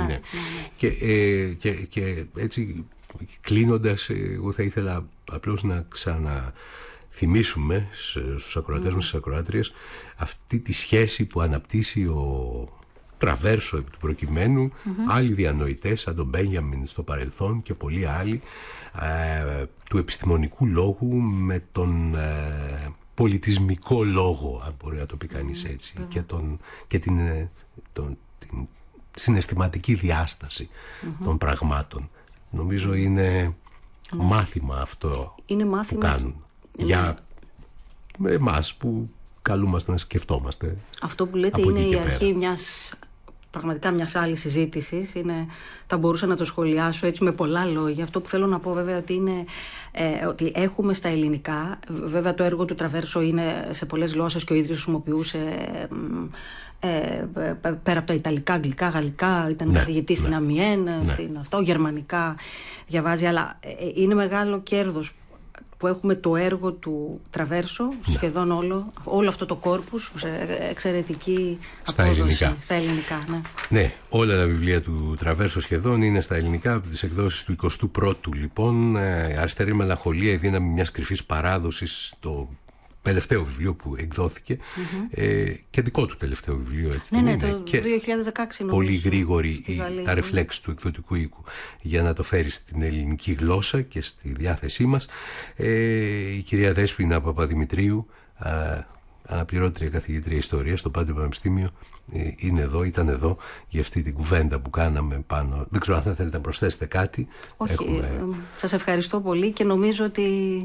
Και έτσι κλείνοντας, εγώ θα ήθελα απλώς να ξαναθυμίσουμε στους ακροατές μας, στις ακροάτριες, αυτή τη σχέση που αναπτύσσει ο Τραβέρσο επί του προκειμένου, άλλοι διανοητές σαν τον Μπένιαμιν στο παρελθόν και πολλοί άλλοι, του επιστημονικού λόγου με τον πολιτισμικό λόγο, αν μπορεί να το πει κανείς έτσι, και την συναισθηματική διάσταση των πραγμάτων. Νομίζω είναι μάθημα αυτό που κάνουν για εμάς που καλούμαστε να σκεφτόμαστε. Αυτό που λέτε είναι η αρχή πραγματικά μιας άλλης συζήτησης. Θα μπορούσα να το σχολιάσω έτσι με πολλά λόγια. Αυτό που θέλω να πω βέβαια ότι έχουμε στα ελληνικά, βέβαια το έργο του Τραβέρσο είναι σε πολλές γλώσσες και ο ίδιος χρησιμοποιούσε πέρα από τα Ιταλικά, Αγγλικά, Γαλλικά, ήταν καθηγητής στην Αμιέν, γερμανικά διαβάζει, αλλά είναι μεγάλο κέρδος που έχουμε το έργο του Τραβέρσο, σχεδόν όλο αυτό το κόρπους, εξαιρετική απόδοση στα ελληνικά. Ναι, όλα τα βιβλία του Τραβέρσο σχεδόν είναι στα ελληνικά, από τις εκδόσεις του 21ου λοιπόν. Αριστερή Μελαγχολία, η δύναμη μιας κρυφής παράδοσης, το τελευταίο βιβλίο που εκδόθηκε, και δικό του τελευταίο βιβλίο, έτσι. Το 2016 πολύ γρήγορη τα ρεφλέξη του εκδοτικού οίκου για να το φέρει στην ελληνική γλώσσα και στη διάθεσή μας. Η κυρία Δέσποινα Παπαδημητρίου, αναπληρώτρια καθηγήτρια ιστορίας στο Πάντιο Πανεπιστήμιο, είναι εδώ, ήταν εδώ για αυτή την κουβέντα που κάναμε πάνω. Δεν ξέρω αν θα θέλετε να προσθέσετε κάτι. Όχι, σας ευχαριστώ πολύ και νομίζω ότι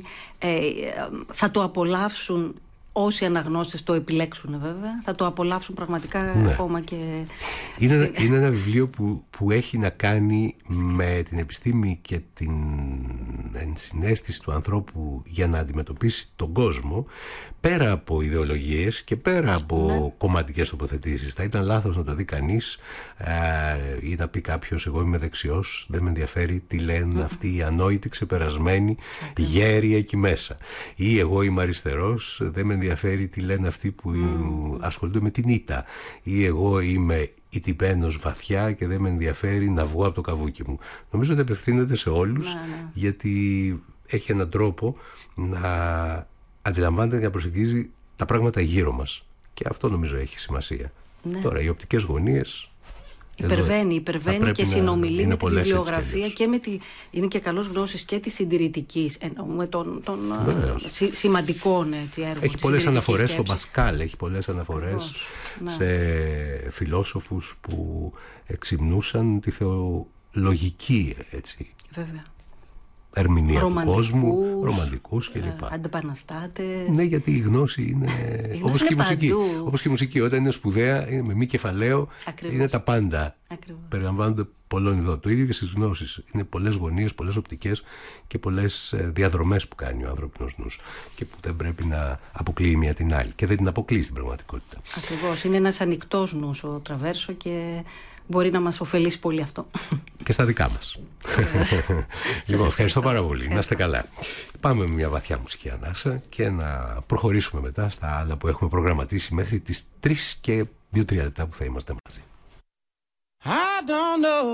θα το απολαύσουν όσοι αναγνώστες το επιλέξουν, βέβαια. Θα το απολαύσουν πραγματικά, ακόμα και... Είναι ένα βιβλίο που έχει να κάνει με την επιστήμη και την ενσυναίσθηση του ανθρώπου για να αντιμετωπίσει τον κόσμο, πέρα από ιδεολογίες και πέρα από κομματικές τοποθετήσεις. Θα ήταν λάθος να το δει κανείς ή να πει κάποιος εγώ είμαι δεξιός, δεν με ενδιαφέρει τι λένε αυτοί οι ανόητοι, ξεπερασμένοι γέροι εκεί μέσα, ή εγώ είμαι αριστερός, δεν με ενδιαφέρει τι λένε αυτοί που ασχολούνται με την ήττα, ή εγώ είμαι ηττημένος βαθιά και δεν με ενδιαφέρει να βγω από το καβούκι μου. Νομίζω ότι απευθύνεται σε όλους, γιατί έχει έναν τρόπο να αντιλαμβάνεται και να προσεγγίζει τα πράγματα γύρω μας, και αυτό νομίζω έχει σημασία. Τώρα οι οπτικές γωνίες υπερβαίνει και συνομιλεί με τη βιβλιογραφία και είναι και καλός γνώσης και της συντηρητικής, εννοούμε των σημαντικών έργων. Έχει πολλές αναφορές στον Πασκάλ, έχει πολλές αναφορές σε φιλόσοφους που εξυμνούσαν τη θεολογική, έτσι, βέβαια, ερμηνεία του κόσμου, ρομαντικούς κλπ. Αντεπαναστάτες. Ναι, γιατί η γνώση είναι όπως και η μουσική. Όπως και η μουσική, όταν είναι σπουδαία, είναι με μη κεφαλαίο, είναι τα πάντα. Περιλαμβάνονται πολλών ειδών. Το ίδιο και στις γνώσεις. Είναι πολλές γωνίες, πολλές οπτικές και πολλές διαδρομές που κάνει ο ανθρώπινος νους και που δεν πρέπει να αποκλείει μία την άλλη. Και δεν την αποκλείει στην πραγματικότητα. Ακριβώς. Είναι ένας ανοιχτός νους ο Τραβέρσο και μπορεί να μας ωφελήσει πολύ αυτό. Και στα δικά μας. Λοιπόν, ευχαριστώ πάρα πολύ. Να είστε καλά. Πάμε με μια βαθιά μουσική ανάσα και να προχωρήσουμε μετά στα άλλα που έχουμε προγραμματίσει μέχρι τις 3 και 2-3 λεπτά που θα είμαστε μαζί. I don't know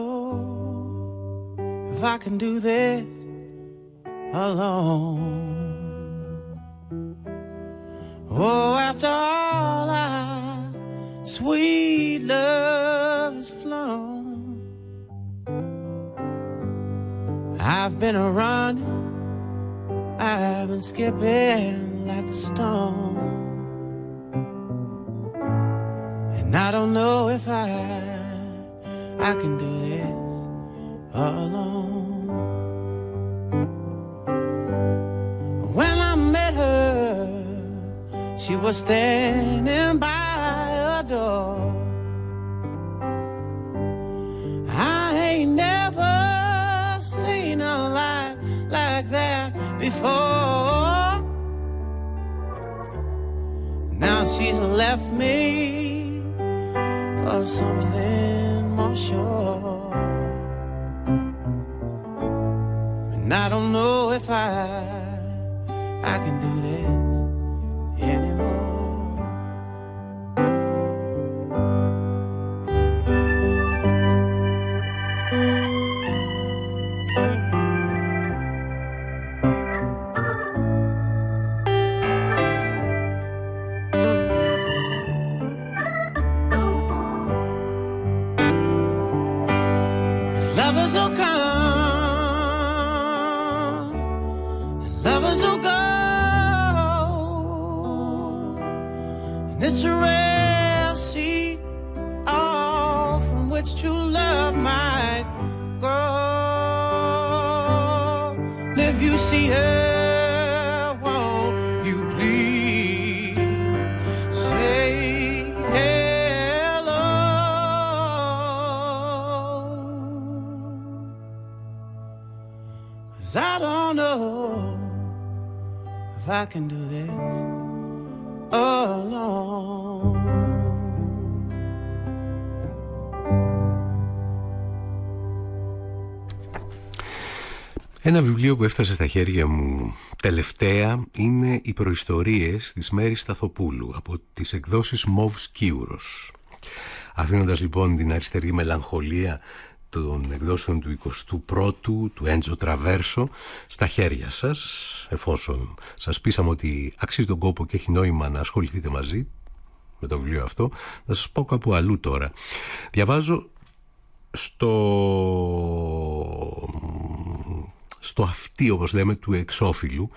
if I can do this alone. Oh, after all our sweet love is flown, I've been a running, I've been skipping like a stone, and I don't know if I can do this alone. When I met her, she was standing by a door. I ain't never seen a light like that before. Now she's left me for something more sure, and I don't know if I can do this anymore. Lovers will come, and lovers will go, and it's a rare seed, all from which true love might grow. And if you see her, won't you please say hello? 'Cause I don't know if I can do this alone. Ένα βιβλίο που έφτασε στα χέρια μου τελευταία είναι «Οι προϊστορίες» της Μέρης Σταθοπούλου από τις εκδόσεις Μοβ Σκύουρος. Αφήνοντας λοιπόν την αριστερή μελαγχολία των εκδόσεων του 21ου του Έντζο Τραβέρσο στα χέρια σας, εφόσον σας πείσαμε ότι αξίζει τον κόπο και έχει νόημα να ασχοληθείτε μαζί με το βιβλίο αυτό, θα σας πω κάπου αλλού τώρα. Διαβάζω στο αυτί, όπως λέμε, του εξώφυλλου.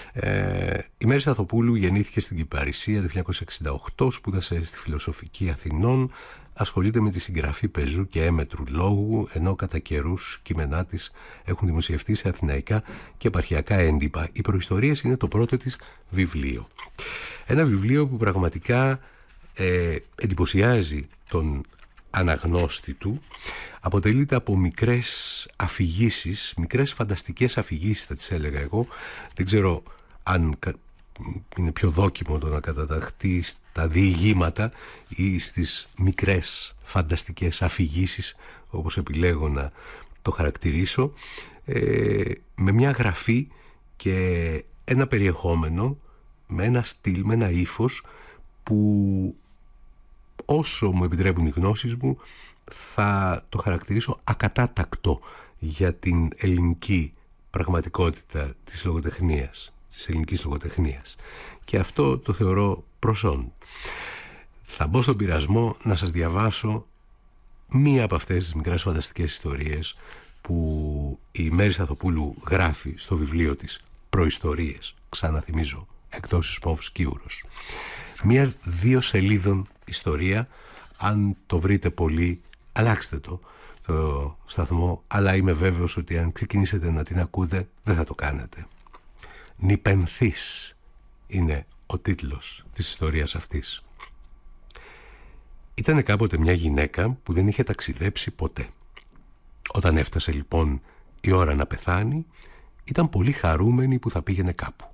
Η Μέρη Σταθοπούλου γεννήθηκε στην Κυπαρισία το 1968, σπούδασε στη Φιλοσοφική Αθηνών, ασχολείται με τη συγγραφή πεζού και έμετρου λόγου, ενώ κατά καιρούς κείμενά της έχουν δημοσιευτεί σε αθηναϊκά και επαρχιακά έντυπα. Οι προϊστορίες είναι το πρώτο της βιβλίο. Ένα βιβλίο που πραγματικά εντυπωσιάζει τον αναγνώστη του. Αποτελείται από μικρές αφηγήσεις, μικρές φανταστικές αφηγήσεις θα τις έλεγα εγώ. Δεν ξέρω αν είναι πιο δόκιμο το να καταταχθεί στα διηγήματα ή στις μικρές φανταστικές αφηγήσεις, όπως επιλέγω να το χαρακτηρίσω, με μια γραφή και ένα περιεχόμενο, με ένα στυλ, με ένα ύφος που, όσο μου επιτρέπουν οι γνώσεις μου, θα το χαρακτηρίσω ακατάτακτο για την ελληνική πραγματικότητα της λογοτεχνίας, της ελληνικής λογοτεχνίας. Και αυτό το θεωρώ προσόν. Θα μπω στον πειρασμό να σας διαβάσω μία από αυτές τις μικρές φανταστικές ιστορίες που η Μέρη Σταθοπούλου γράφει στο βιβλίο της «Προϊστορίες», ξαναθυμίζω, εκδόσεις Μόβ Σκίουρος. Μία 2 σελίδων ιστορία. Αν το βρείτε πολύ, αλλάξτε το σταθμό, αλλά είμαι βέβαιος ότι αν ξεκινήσετε να την ακούτε δεν θα το κάνετε. «Νιπενθής» είναι ο τίτλος της ιστορίας αυτής. Ήτανε κάποτε μια γυναίκα που δεν είχε ταξιδέψει ποτέ. Όταν έφτασε λοιπόν η ώρα να πεθάνει, ήταν πολύ χαρούμενη που θα πήγαινε κάπου.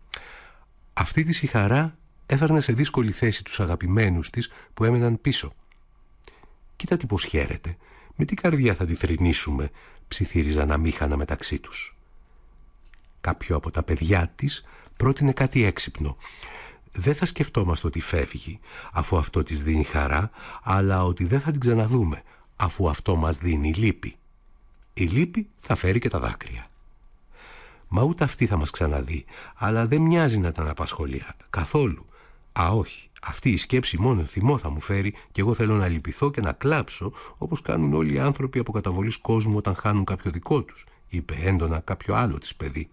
Αυτή της η χαρά έφερνε σε δύσκολη θέση τους αγαπημένους της που έμεναν πίσω. «Κοίτα τι πως χαίρεται, με τι καρδιά θα τη θρηνήσουμε», ψιθύριζαν αμήχανα μεταξύ τους. Κάποιο από τα παιδιά της πρότεινε κάτι έξυπνο. «Δεν θα σκεφτόμαστε ότι φεύγει, αφού αυτό της δίνει χαρά, αλλά ότι δεν θα την ξαναδούμε, αφού αυτό μας δίνει λύπη. Η λύπη θα φέρει και τα δάκρυα». «Μα ούτε αυτή θα μας ξαναδεί, αλλά δεν μοιάζει να την απασχολεί καθόλου. Α, όχι, αυτή η σκέψη μόνο θυμό θα μου φέρει και εγώ θέλω να λυπηθώ και να κλάψω, όπως κάνουν όλοι οι άνθρωποι από καταβολής κόσμου όταν χάνουν κάποιο δικό τους», είπε έντονα κάποιο άλλο της παιδί.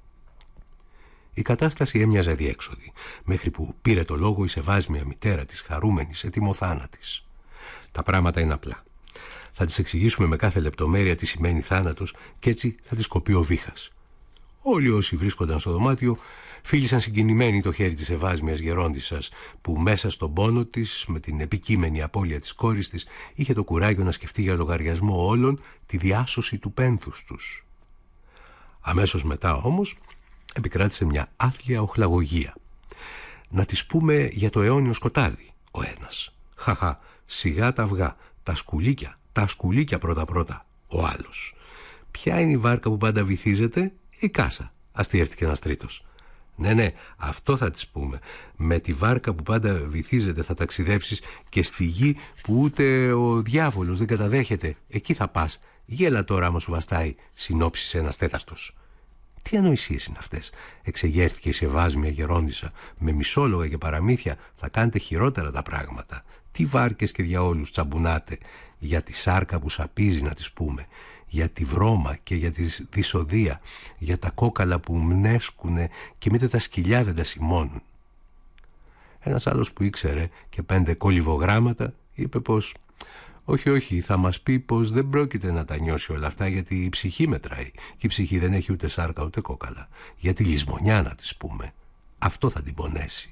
Η κατάσταση έμοιαζε αδιέξοδη, μέχρι που πήρε το λόγο η σεβάσμια μητέρα της, χαρούμενη σε τιμοθάνατης. «Τα πράγματα είναι απλά. Θα της εξηγήσουμε με κάθε λεπτομέρεια τι σημαίνει θάνατος και έτσι θα της κοπεί ο βήχας». Όλοι όσοι βρίσκονταν στο δωμάτιο φίλησαν συγκινημένοι το χέρι της ευάσμιας γερόντισσας, που μέσα στον πόνο της, με την επικείμενη απώλεια της κόρης της, είχε το κουράγιο να σκεφτεί για λογαριασμό όλων τη διάσωση του πένθους τους. Αμέσως μετά όμως επικράτησε μια άθλια οχλαγωγία. «Να της πούμε για το αιώνιο σκοτάδι», ο ένας. «Χαχα, σιγά τα αυγά, τα σκουλίκια πρώτα-πρώτα», ο άλλος. «Ποια είναι η βάρκα που πάντα βυθίζεται?» «Η κάσα», αστιεύτηκε ένας τρίτος. Ναι, αυτό θα της πούμε. Με τη βάρκα που πάντα βυθίζεται θα ταξιδέψεις και στη γη που ούτε ο διάβολος δεν καταδέχεται. Εκεί θα πας. Γέλα τώρα άμα σου βαστάει», συνόψισε ένας τέταρτος. «Τι ανοησίες είναι αυτές?» εξεγέρθηκε η σεβάσμια γερόντισσα. «Με μισόλογα και παραμύθια θα κάνετε χειρότερα τα πράγματα. Τι βάρκες και διαόλους τσαμπουνάτε? Για τη σάρκα που σαπίζει να της πούμε, για τη βρώμα και για τη δυσοδεία, για τα κόκαλα που μνέσκουνε και μήτε τα σκυλιά δεν τα σημώνουν». Ένας άλλος που ήξερε και 5 κολυβογράμματα είπε πως όχι, θα μας πει πως δεν πρόκειται να τα νιώσει όλα αυτά, γιατί η ψυχή μετράει και η ψυχή δεν έχει ούτε σάρκα ούτε κόκαλα. Για τη λησμονιά να της πούμε, αυτό θα την πονέσει.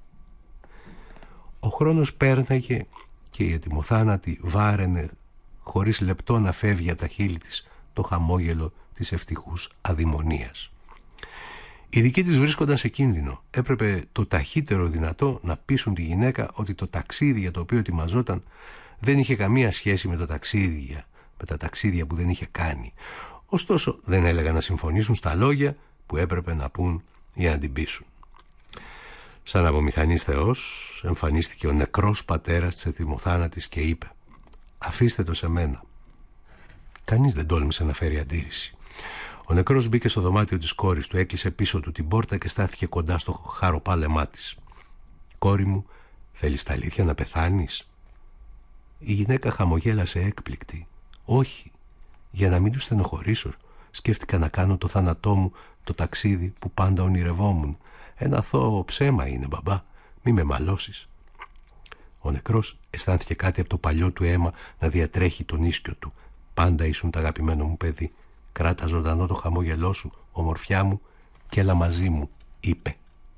Ο χρόνος πέρναγε και η ετοιμοθάνατη βάραινε χωρίς λεπτό να φεύγει από τα χείλη της το χαμόγελο της ευτυχούς αδημονίας. Οι δικοί της βρίσκονταν σε κίνδυνο. Έπρεπε το ταχύτερο δυνατό να πείσουν τη γυναίκα ότι το ταξίδι για το οποίο ετοιμαζόταν δεν είχε καμία σχέση με τα ταξίδια που δεν είχε κάνει. Ωστόσο δεν έλεγαν να συμφωνήσουν στα λόγια που έπρεπε να πούν για να την πείσουν. Σαν από μηχανής Θεός εμφανίστηκε ο νεκρός πατέρας της ετοιμοθάνατης και είπε «Αφήστε το σε μένα». Κανείς δεν τόλμησε να φέρει αντίρρηση. Ο νεκρός μπήκε στο δωμάτιο της κόρης του, έκλεισε πίσω του την πόρτα και στάθηκε κοντά στο χαροπάλεμά της. «Κόρη μου, θέλεις τα αλήθεια να πεθάνεις?» Η γυναίκα χαμογέλασε έκπληκτη. «Όχι, για να μην τους στενοχωρήσω», Σκέφτηκα να κάνω το θάνατό μου το ταξίδι που πάντα ονειρευόμουν. Ένα αθώο ψέμα είναι, μπαμπά, μη με μαλώσεις. Ο νεκρός αισθάνθηκε κάτι από το παλιό του αίμα να διατρέχει τον ίσκιο του. Πάντα ήσουν το αγαπημένο μου παιδί. Κράτα ζωντανό το χαμόγελό σου, ομορφιά μου, και έλα μαζί μου, είπε.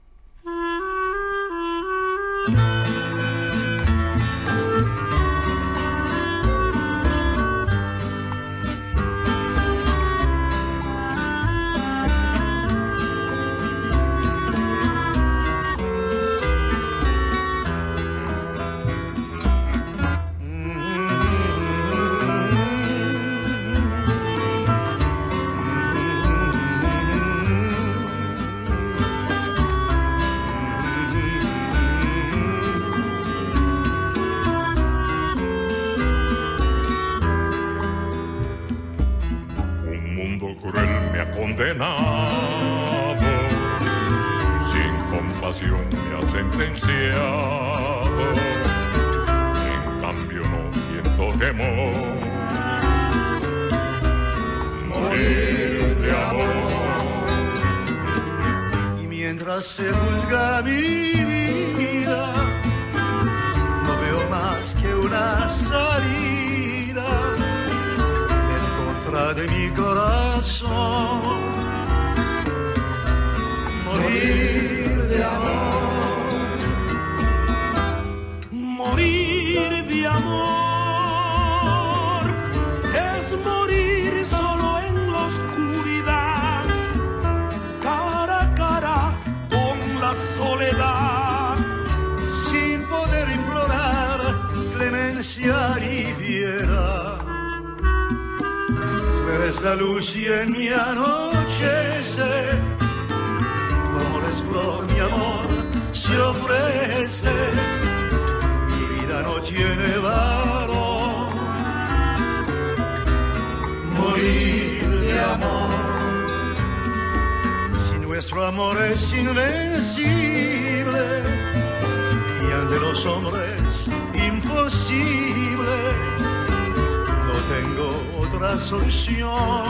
Sin compasión me ha sentenciado, en cambio no siento temor. Morir de amor. Y mientras se juzga mi vida, no veo más que una salida en contra de mi corazón. Morir de amor, morir de amor es morir solo en la oscuridad, cara a cara con la soledad, sin poder implorar clemencia ni piedad. Tú eres la luz y en mi anochecer flor, mi amor se ofrece, mi vida no tiene valor. Morir de amor, si nuestro amor es invencible y ante los hombres imposible, no tengo otra solución.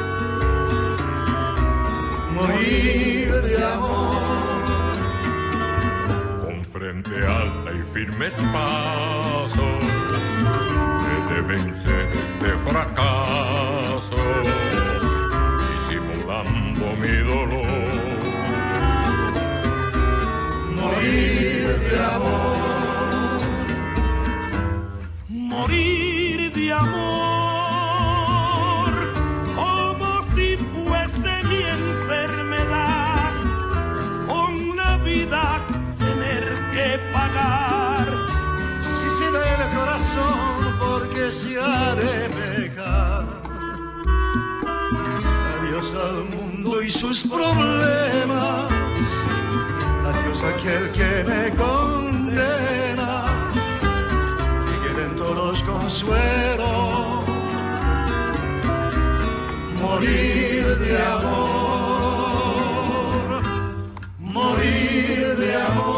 Morir de amor, con frente alta y firmes pasos, he de vencer este fracaso, disimulando mi dolor. Morir de amor, morir de amor. Pagar si se da el corazón porque se ha de pecar. Adiós al mundo y sus problemas, adiós aquel que me condena, que queden todos consuelos. Morir de amor, morir de amor.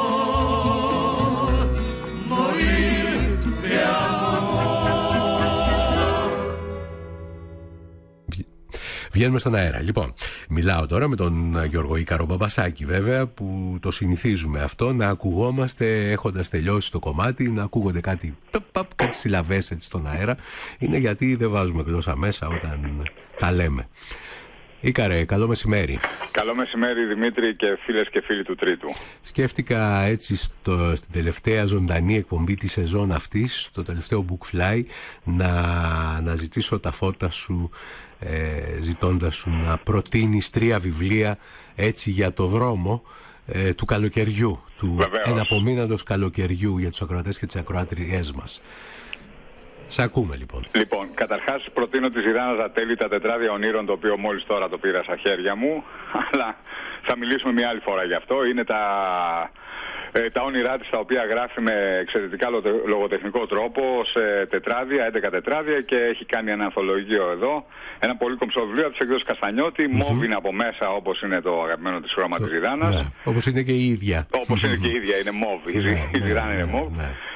Βγαίνουμε στον αέρα. Λοιπόν, μιλάω τώρα με τον Γιώργο Ίκαρο Μπαμπασάκη, βέβαια, που το συνηθίζουμε αυτό, να ακουγόμαστε έχοντας τελειώσει το κομμάτι, να ακούγονται κάτι συλλαβές έτσι στον αέρα. Είναι γιατί δεν βάζουμε γλώσσα μέσα όταν τα λέμε. Ίκαρε, καλό μεσημέρι. Καλό μεσημέρι, Δημήτρη, και φίλες και φίλοι του Τρίτου. Σκέφτηκα έτσι στην τελευταία ζωντανή εκπομπή της σεζόν αυτής, το τελευταίο Bookfly, να ζητήσω τα φώτα σου, ζητώντας σου να προτείνεις 3 βιβλία έτσι για το δρόμο του καλοκαιριού, του εναπομείναντος καλοκαιριού για τους ακροατές και τις ακροάτριές μας. Σε ακούμε λοιπόν. Λοιπόν, καταρχάς προτείνω τη Ζηράνα Ζατέλη, τα τετράδια ονείρων, το οποίο μόλις τώρα το πήρα στα χέρια μου, αλλά θα μιλήσουμε μια άλλη φορά γι' αυτό. Είναι τα όνειρά της, τα οποία γράφει με εξαιρετικά λογοτεχνικό τρόπο σε τετράδια, 11 τετράδια, και έχει κάνει ένα ανθολογείο εδώ. Ένα πολύ κομψό βιβλίο από τις εκδόσεις Καστανιώτη. Μόβ είναι από μέσα, όπως είναι το αγαπημένο της χρώμα της Ζηράνας. Ναι, όπως είναι και η ίδια. Όπως είναι και η ίδια, είναι μόβ. Η Ζηράνα είναι μόβ.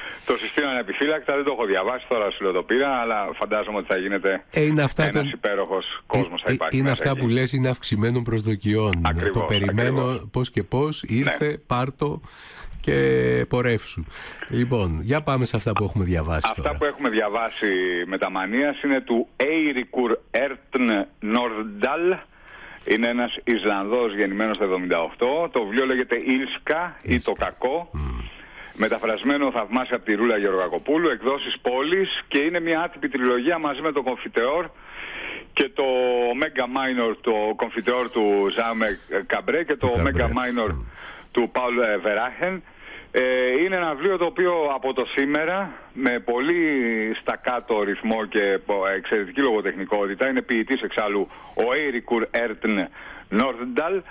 Το συστήνω ανεπιφύλακτα, δεν το έχω διαβάσει, τώρα σου λέω το πήρα, αλλά φαντάζομαι ότι θα γίνεται ένας υπέροχος κόσμος θα υπάρχει. Είναι μέσα αυτά εκεί. που λες, είναι αυξημένων προσδοκιών. Ακριβώς, το περιμένω ακριβώς. πώς και πώς, ήρθε, Ναι. πάρτο και πορεύσου. Λοιπόν, για πάμε σε αυτά που έχουμε διαβάσει Αυτά τώρα. που έχουμε διαβάσει με τα μανίας είναι του Eiríkur Örn Nordahl. Είναι ένας Ισλανδός γεννημένος το 1978. Το βιβλίο λέγεται Ήλσκα ή το κακό. Μεταφρασμένο θαυμάσια από τη Ρούλα Γεωργακοπούλου, εκδόσεις Πόλης, και είναι μια άτυπη τριλογία μαζί με το Κομφιτεόρ και το Mega Minor, το Κομφιτεόρ του Ζάμε Καμπρέ και το Mega Minor του Πάουλ Βεράχεν. Είναι ένα βιβλίο το οποίο από το σήμερα, με πολύ στακάτο ρυθμό και εξαιρετική λογοτεχνικότητα, είναι ποιητής εξάλλου ο Eiríkur Örn Nordahl,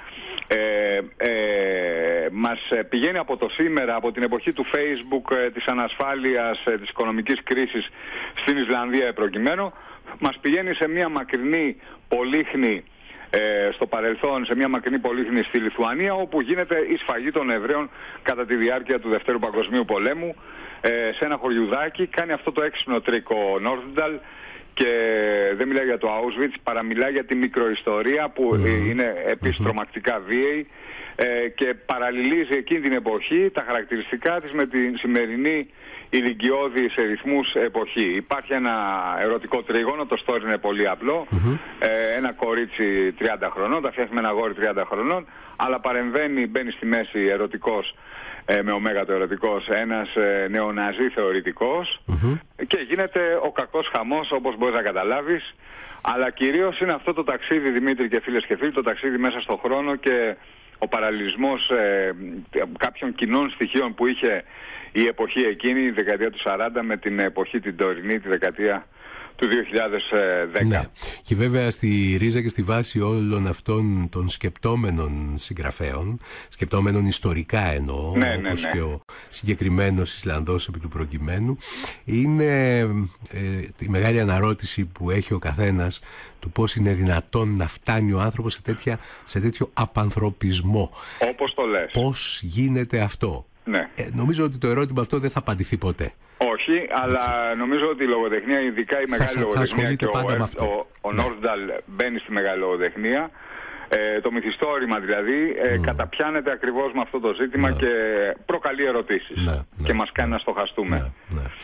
μας πηγαίνει από το σήμερα, από την εποχή του Facebook, της ανασφάλειας, της οικονομικής κρίσης στην Ισλανδία προκειμένου, μας πηγαίνει σε μια μακρινή πολύχνη στο παρελθόν, σε μια μακρινή πολύχνη στη Λιθουανία, όπου γίνεται η σφαγή των Εβραίων κατά τη διάρκεια του Δευτέρου Παγκοσμίου Πολέμου, σε ένα χωριουδάκι. Κάνει αυτό το έξυπνο τρίκο ο Νόρνταλ και δεν μιλάει για το Auschwitz, παρά μιλάει για τη μικροϊστορία που είναι επίσης τρομακτικά βίαιη, και παραλληλίζει εκείνη την εποχή τα χαρακτηριστικά της με τη σημερινή ηλικιώδη σε ρυθμούς εποχή. Υπάρχει ένα ερωτικό τρίγωνο, το story είναι πολύ απλό. Ένα κορίτσι 30 χρονών, τα φτιάχνει με ένα αγόρι 30 χρονών, αλλά παρεμβαίνει, μπαίνει στη μέση ερωτικός, με ωμέγατο ερωτικός, ένας νεοναζί θεωρητικός, και γίνεται ο κακός χαμός, όπως μπορείς να καταλάβεις. Αλλά κυρίως είναι αυτό το ταξίδι, Δημήτρη και φίλες και φίλοι, το ταξίδι μέσα στον χρόνο και ο παραλληλισμός κάποιων κοινών στοιχείων που είχε η εποχή εκείνη, η δεκαετία του 40, με την εποχή την τωρινή, τη δεκαετία του 2010. Ναι. Και βέβαια στη ρίζα και στη βάση όλων αυτών των σκεπτόμενων συγγραφέων, σκεπτόμενων ιστορικά εννοώ, όπως και ο συγκεκριμένος Ισλανδός επί του προκειμένου, είναι η μεγάλη αναρώτηση που έχει ο καθένας του πώς είναι δυνατόν να φτάνει ο άνθρωπος σε τέτοιο απανθρωπισμό. Όπως το λες. Πώς γίνεται αυτό. Ναι. Νομίζω ότι το ερώτημα αυτό δεν θα απαντηθεί ποτέ. Όχι, αλλά νομίζω ότι η λογοτεχνία, ειδικά η μεγάλη λογοτεχνία, και ο Νόρνταλ μπαίνει στη μεγάλη λογοτεχνία, το μυθιστόρημα δηλαδή, καταπιάνεται ακριβώς με αυτό το ζήτημα και προκαλεί ερωτήσεις και μας κάνει να στοχαστούμε.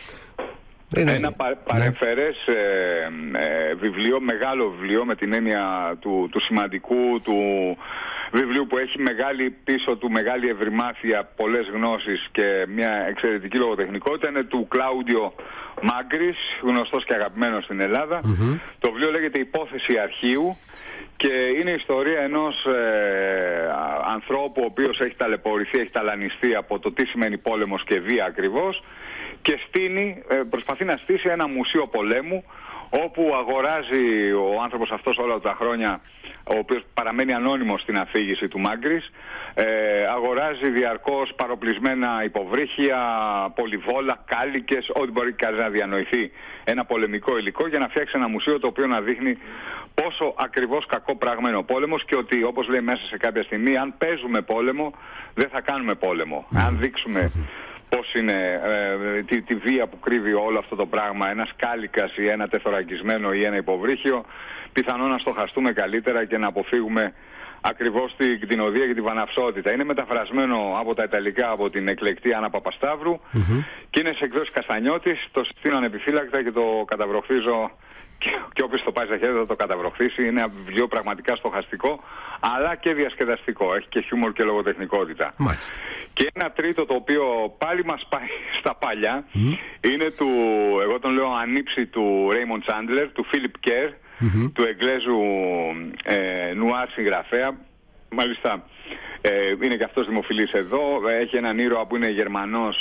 Ένα παρεμφερές βιβλίο, μεγάλο βιβλίο με την έννοια του σημαντικού, του βιβλίου που έχει πίσω του μεγάλη ευρυμάθεια, πολλές γνώσεις και μια εξαιρετική λογοτεχνικότητα, είναι του Κλάουντιο Μάγκρης, γνωστός και αγαπημένος στην Ελλάδα. Το βιβλίο λέγεται «Υπόθεση αρχείου» και είναι η ιστορία ενός ανθρώπου ο οποίος έχει ταλαιπωρηθεί, έχει ταλανιστεί από το τι σημαίνει πόλεμος και βία ακριβώς, και προσπαθεί να στήσει ένα μουσείο πολέμου, όπου αγοράζει ο άνθρωπος αυτός όλα τα χρόνια, ο οποίος παραμένει ανώνυμος στην αφήγηση του Μάγκρης, αγοράζει διαρκώς παροπλισμένα υποβρύχια, πολυβόλα, κάλικες, ό,τι μπορεί κανείς να διανοηθεί, ένα πολεμικό υλικό, για να φτιάξει ένα μουσείο το οποίο να δείχνει πόσο ακριβώς κακό πράγμα είναι ο πόλεμος, και ότι, όπως λέει μέσα σε κάποια στιγμή, αν παίζουμε πόλεμο δεν θα κάνουμε πόλεμο. Αν δείξουμε πώς είναι τη βία που κρύβει όλο αυτό το πράγμα, ένας κάλικας ή ένα τεθωρακισμένο ή ένα υποβρύχιο, πιθανόν να στοχαστούμε καλύτερα και να αποφύγουμε ακριβώς την κτηνοδία και τη βαναυσότητα. Είναι μεταφρασμένο από τα Ιταλικά από την εκλεκτή Άννα Παπασταύρου και είναι σε εκδόσεις Καστανιώτης. Το συστήνω ανεπιφύλακτα και το καταβροχθίζω, και όποιος το πάει στα χέρια θα το καταβροχθήσει. Είναι ένα βιβλίο πραγματικά στοχαστικό, αλλά και διασκεδαστικό. Έχει και χιούμορ και λογοτεχνικότητα. Μάλιστα. Και ένα τρίτο, το οποίο πάλι μας πάει στα παλιά, είναι εγώ τον λέω ανήψη του Raymond Chandler, του Philip Kerr, του Εγγλέζου νουάρ συγγραφέα. Μάλιστα είναι και αυτός δημοφιλής εδώ. Έχει έναν ήρωα που είναι Γερμανός,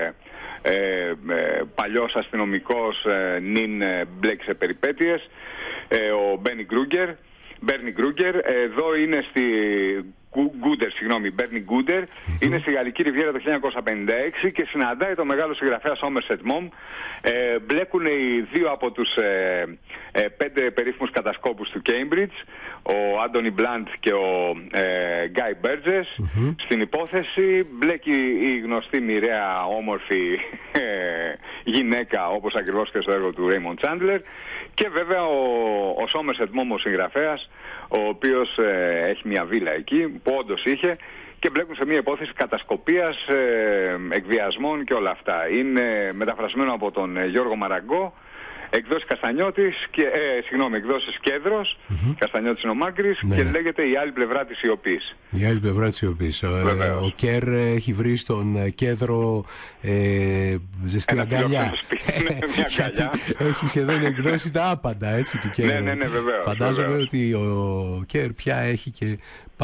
παλιός αστυνομικός, νυν μπλέκει σε περιπέτειες, ο Μπέρνι Γκρούγκερ. Εδώ είναι στη Μπέρνι Γκούντερ, είναι στη Γαλλική Ριβιέρα το 1956 και συναντάει το μεγάλο συγγραφέα Σόμερσετ Μομ. Μπλέκουν οι δύο από τους 5 περίφημους κατασκόπους του Cambridge. ο Άντονι Μπλαντ και ο Γκάι Μπέρτζες. Στην υπόθεση μπλέκει η γνωστή μοιραία όμορφη γυναίκα, όπως ακριβώς και στο έργο του Ρέιμοντ Τσάντλερ, και βέβαια ο Σόμερσετ Μόμ, συγγραφέας, ο οποίος έχει μια βίλα εκεί, που όντως είχε, και μπλέκουν σε μια υπόθεση κατασκοπίας, εκβιασμών και όλα αυτά. Είναι μεταφρασμένο από τον Γιώργο Μαραγκό, εκδόσεις Καστανιώτης και, εκδόσεις Κέδρος, Καστανιώτης είναι ο Μάγκρης, και λέγεται «Η άλλη πλευρά της σιωπής». Η άλλη πλευρά της σιωπής. Ο Κέρ έχει βρει στον Κέδρο ζεστή αγκαλιά. Έχει σχεδόν εκδώσει τα άπαντα, έτσι, του Κέρ. Ναι, βεβαίως. Φαντάζομαι ότι ο Κέρ πια έχει και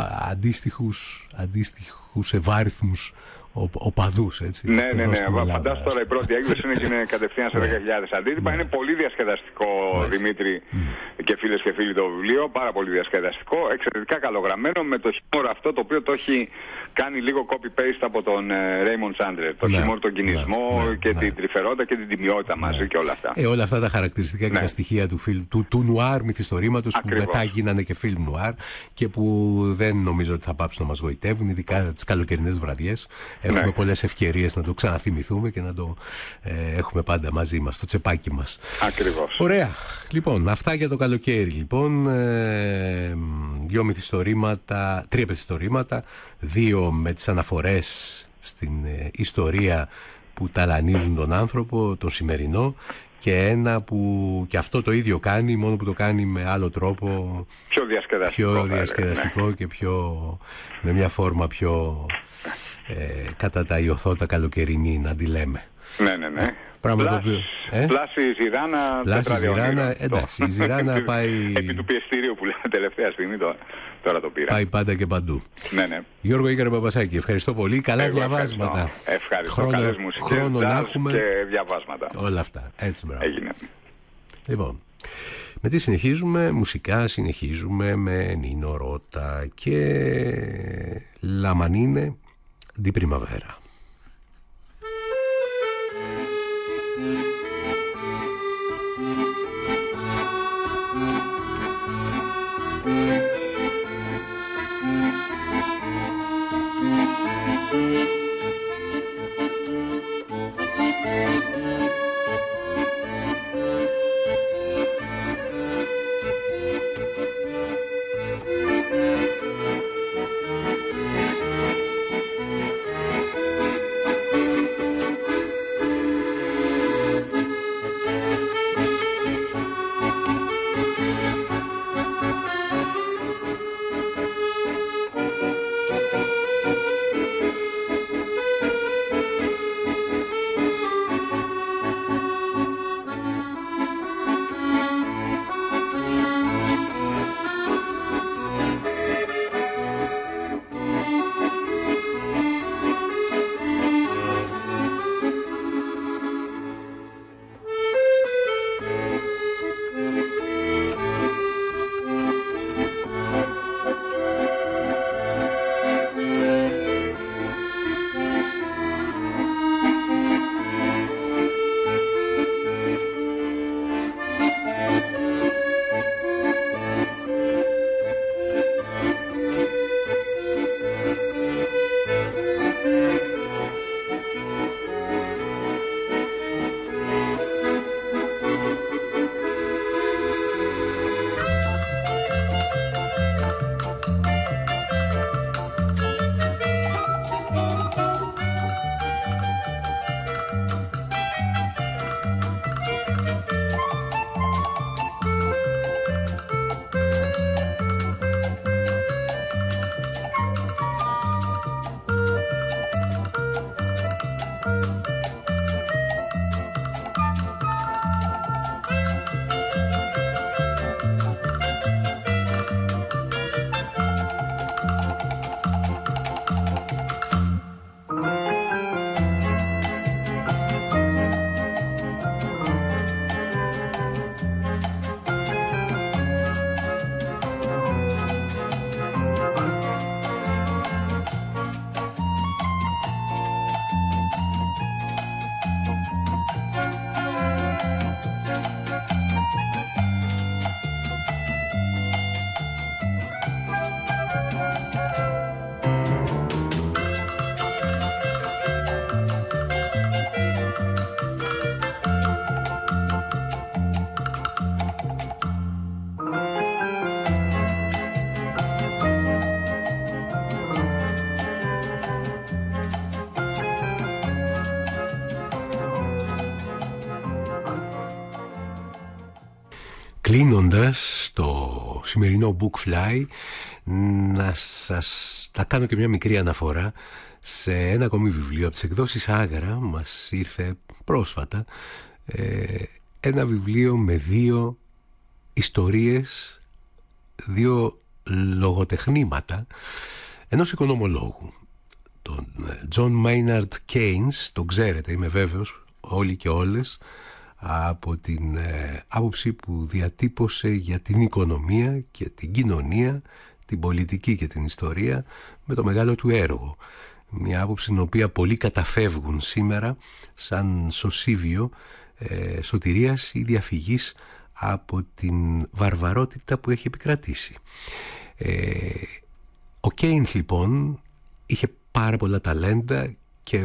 αντίστοιχους ευάριθμους οπαδούς, έτσι. Ναι. Φαντάζομαι τώρα η πρώτη έκδοση είναι και είναι κατευθείαν σε 10.000 αντίτυπα. Είναι πολύ διασκεδαστικό, Δημήτρη και φίλες και φίλοι, το βιβλίο. Πάρα πολύ διασκεδαστικό. Εξαιρετικά καλογραμμένο, με το χιούμορ αυτό το οποίο το έχει κάνει λίγο copy-paste από τον Raymond Chandler. Το χιούμορ, τον κινησμό και την τρυφερότητα και την τιμιότητα μαζί και όλα αυτά. Όλα αυτά τα χαρακτηριστικά και τα στοιχεία του νουάρ μυθιστορήματος, που μετά γίνανε και φιλμ νουάρ και που δεν νομίζω ότι θα πάψουν να μας γοητεύουν, ειδικά τις καλοκαιρινές βραδιές. Έχουμε πολλές ευκαιρίες να το ξαναθυμηθούμε και να το έχουμε πάντα μαζί μας, στο τσεπάκι μας. Ακριβώς. Ωραία. Λοιπόν, αυτά για το καλοκαίρι. Λοιπόν, 2 μυθιστορήματα, 3 μυθιστορήματα, 2 με τις αναφορές στην ιστορία που ταλανίζουν τον άνθρωπο, τον σημερινό, και ένα που και αυτό το ίδιο κάνει, μόνο που το κάνει με άλλο τρόπο, πιο διασκεδαστικό και με μια φόρμα πιο κατά τα ιωθώτα καλοκαιρινή, να τη λέμε. Ναι. Πράγμα το οποίο. Πλάση Ζηράνα. Πλάση Ζηράνα, εντάξει. Η Ζηράνα πάει. Επί του πιεστηρίου που λέμε τελευταία στιγμή, τώρα το πήρα. Πάει πάντα και παντού. Ναι. Γιώργο Ίκαρο Παπασάκη, ευχαριστώ πολύ. Καλά διαβάσματα. Ευχαριστώ. Καλές μουσικές, χρόνο να έχουμε. Και διαβάσματα. Όλα αυτά. Έτσι, μπράβο. Έγινε. Λοιπόν, με τι συνεχίζουμε? Μουσικά συνεχίζουμε με Νίνο Ρώτα και La Manine di Primavera. Κλείνοντας το σημερινό Bookfly, να κάνω και μια μικρή αναφορά σε ένα ακόμη βιβλίο από τις εκδόσεις Άγρα. Μας ήρθε πρόσφατα ένα βιβλίο με 2 ιστορίες, 2 λογοτεχνήματα ενός οικονομολόγου, τον John Maynard Keynes. Τον ξέρετε, είμαι βέβαιος, όλοι και όλες, από την άποψη που διατύπωσε για την οικονομία και την κοινωνία, την πολιτική και την ιστορία με το μεγάλο του έργο. Μια άποψη την οποία πολλοί καταφεύγουν σήμερα σαν σωσίβιο σωτηρίας ή διαφυγής από την βαρβαρότητα που έχει επικρατήσει. Ο Keynes λοιπόν είχε πάρα πολλά ταλέντα και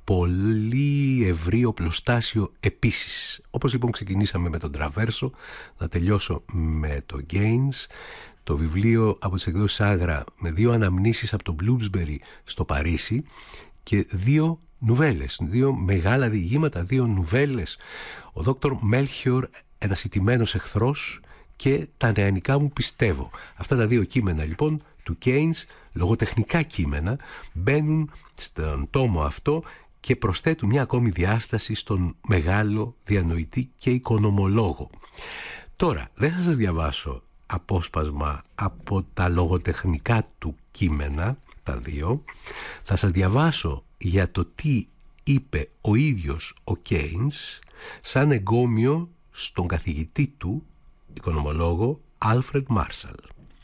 πολύ ευρύ οπλοστάσιο επίσης. Όπως λοιπόν ξεκινήσαμε με τον Τραβέρσο, να τελειώσω με το Keynes. Το βιβλίο από τις εκδόσεις Άγρα με 2 αναμνήσεις από το Bloomsbury στο Παρίσι και 2 νουβέλες, 2 μεγάλα διηγήματα, 2 νουβέλες. Ο Δόκτωρ Μέλχιορ, ένας ηττημένος εχθρός, και τα νεανικά μου πιστεύω. Αυτά τα 2 κείμενα λοιπόν του Keynes, λογοτεχνικά κείμενα, μπαίνουν στον τόμο αυτό και προσθέτουν μια ακόμη διάσταση στον μεγάλο διανοητή και οικονομολόγο. Τώρα, δεν θα σας διαβάσω απόσπασμα από τα λογοτεχνικά του κείμενα, τα 2. Θα σας διαβάσω για το τι είπε ο ίδιος ο Keynes σαν εγκόμιο στον καθηγητή του, οικονομολόγο, Alfred Marshall.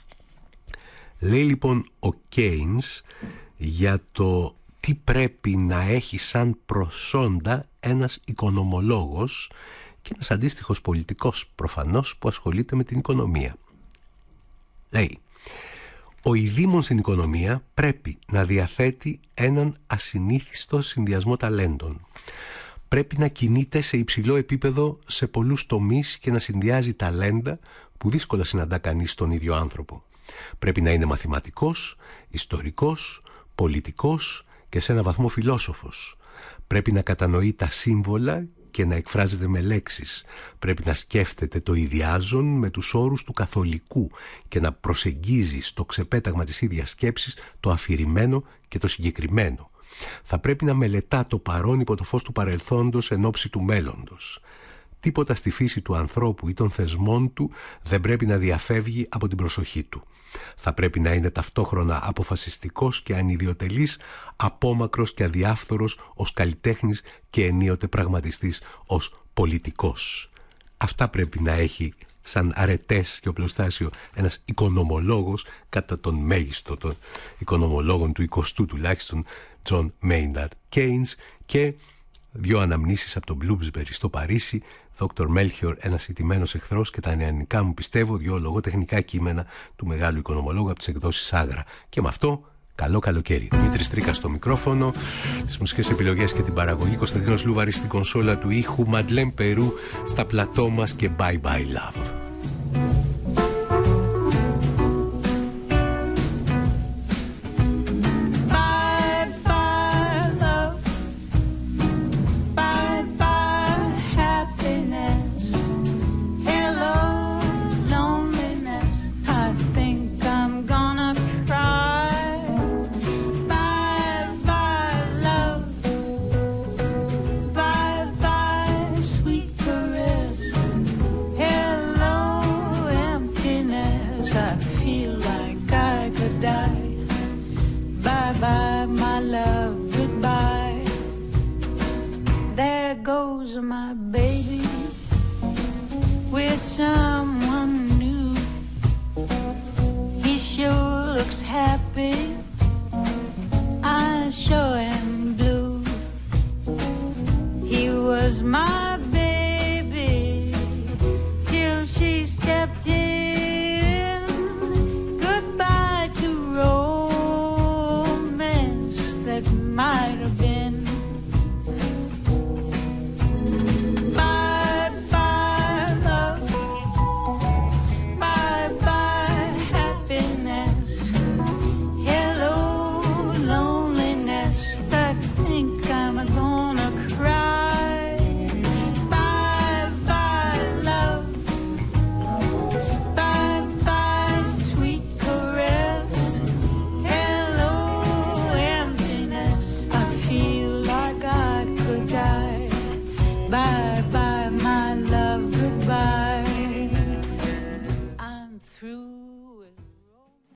Λέει λοιπόν ο Keynes για το τι πρέπει να έχει σαν προσόντα ένας οικονομολόγος και ένας αντίστοιχος πολιτικός προφανώς που ασχολείται με την οικονομία. Λέει, ο ειδήμων στην οικονομία πρέπει να διαθέτει έναν ασυνήθιστο συνδυασμό ταλέντων. Πρέπει να κινείται σε υψηλό επίπεδο σε πολλούς τομείς και να συνδυάζει ταλέντα που δύσκολα συναντά κανείς στον ίδιο άνθρωπο. Πρέπει να είναι μαθηματικός, ιστορικός, πολιτικός και σε ένα βαθμό φιλόσοφος. Πρέπει να κατανοεί τα σύμβολα και να εκφράζεται με λέξεις. Πρέπει να σκέφτεται το ιδιάζον με τους όρους του καθολικού και να προσεγγίζει στο ξεπέταγμα της ίδιας σκέψης το αφηρημένο και το συγκεκριμένο. Θα πρέπει να μελετά το παρόν υπό το φως του παρελθόντος εν ώψη του μέλλοντος. Τίποτα στη φύση του ανθρώπου ή των θεσμών του δεν πρέπει να διαφεύγει από την προσοχή του. Θα πρέπει να είναι ταυτόχρονα αποφασιστικός και ανιδιοτελής, απόμακρος και αδιάφθορος ως καλλιτέχνης και ενίοτε πραγματιστής ως πολιτικός. Αυτά πρέπει να έχει σαν αρετές και οπλοστάσιο ένας οικονομολόγος κατά τον μέγιστο των οικονομολόγων του 20ου τουλάχιστον, John Maynard Keynes, και 2 αναμνήσεις από τον Bloomsbury στο Παρίσι, Dr. Melchior, ένας ηττημένος εχθρός, και τα νεανικά μου πιστεύω, 2 λογοτεχνικά κείμενα του μεγάλου οικονομολόγου από τις εκδόσεις Άγρα. Και με αυτό, καλό καλοκαίρι. Δημήτρης Τρίκας στο μικρόφωνο, τις μουσικές επιλογές και την παραγωγή, Κωνσταντίνος Λούβαρης στην κονσόλα του ήχου, Μαντλέν Περού στα πλατό μας και Bye Bye Love. My baby with someone new. He sure looks happy, I sure am blue. He was my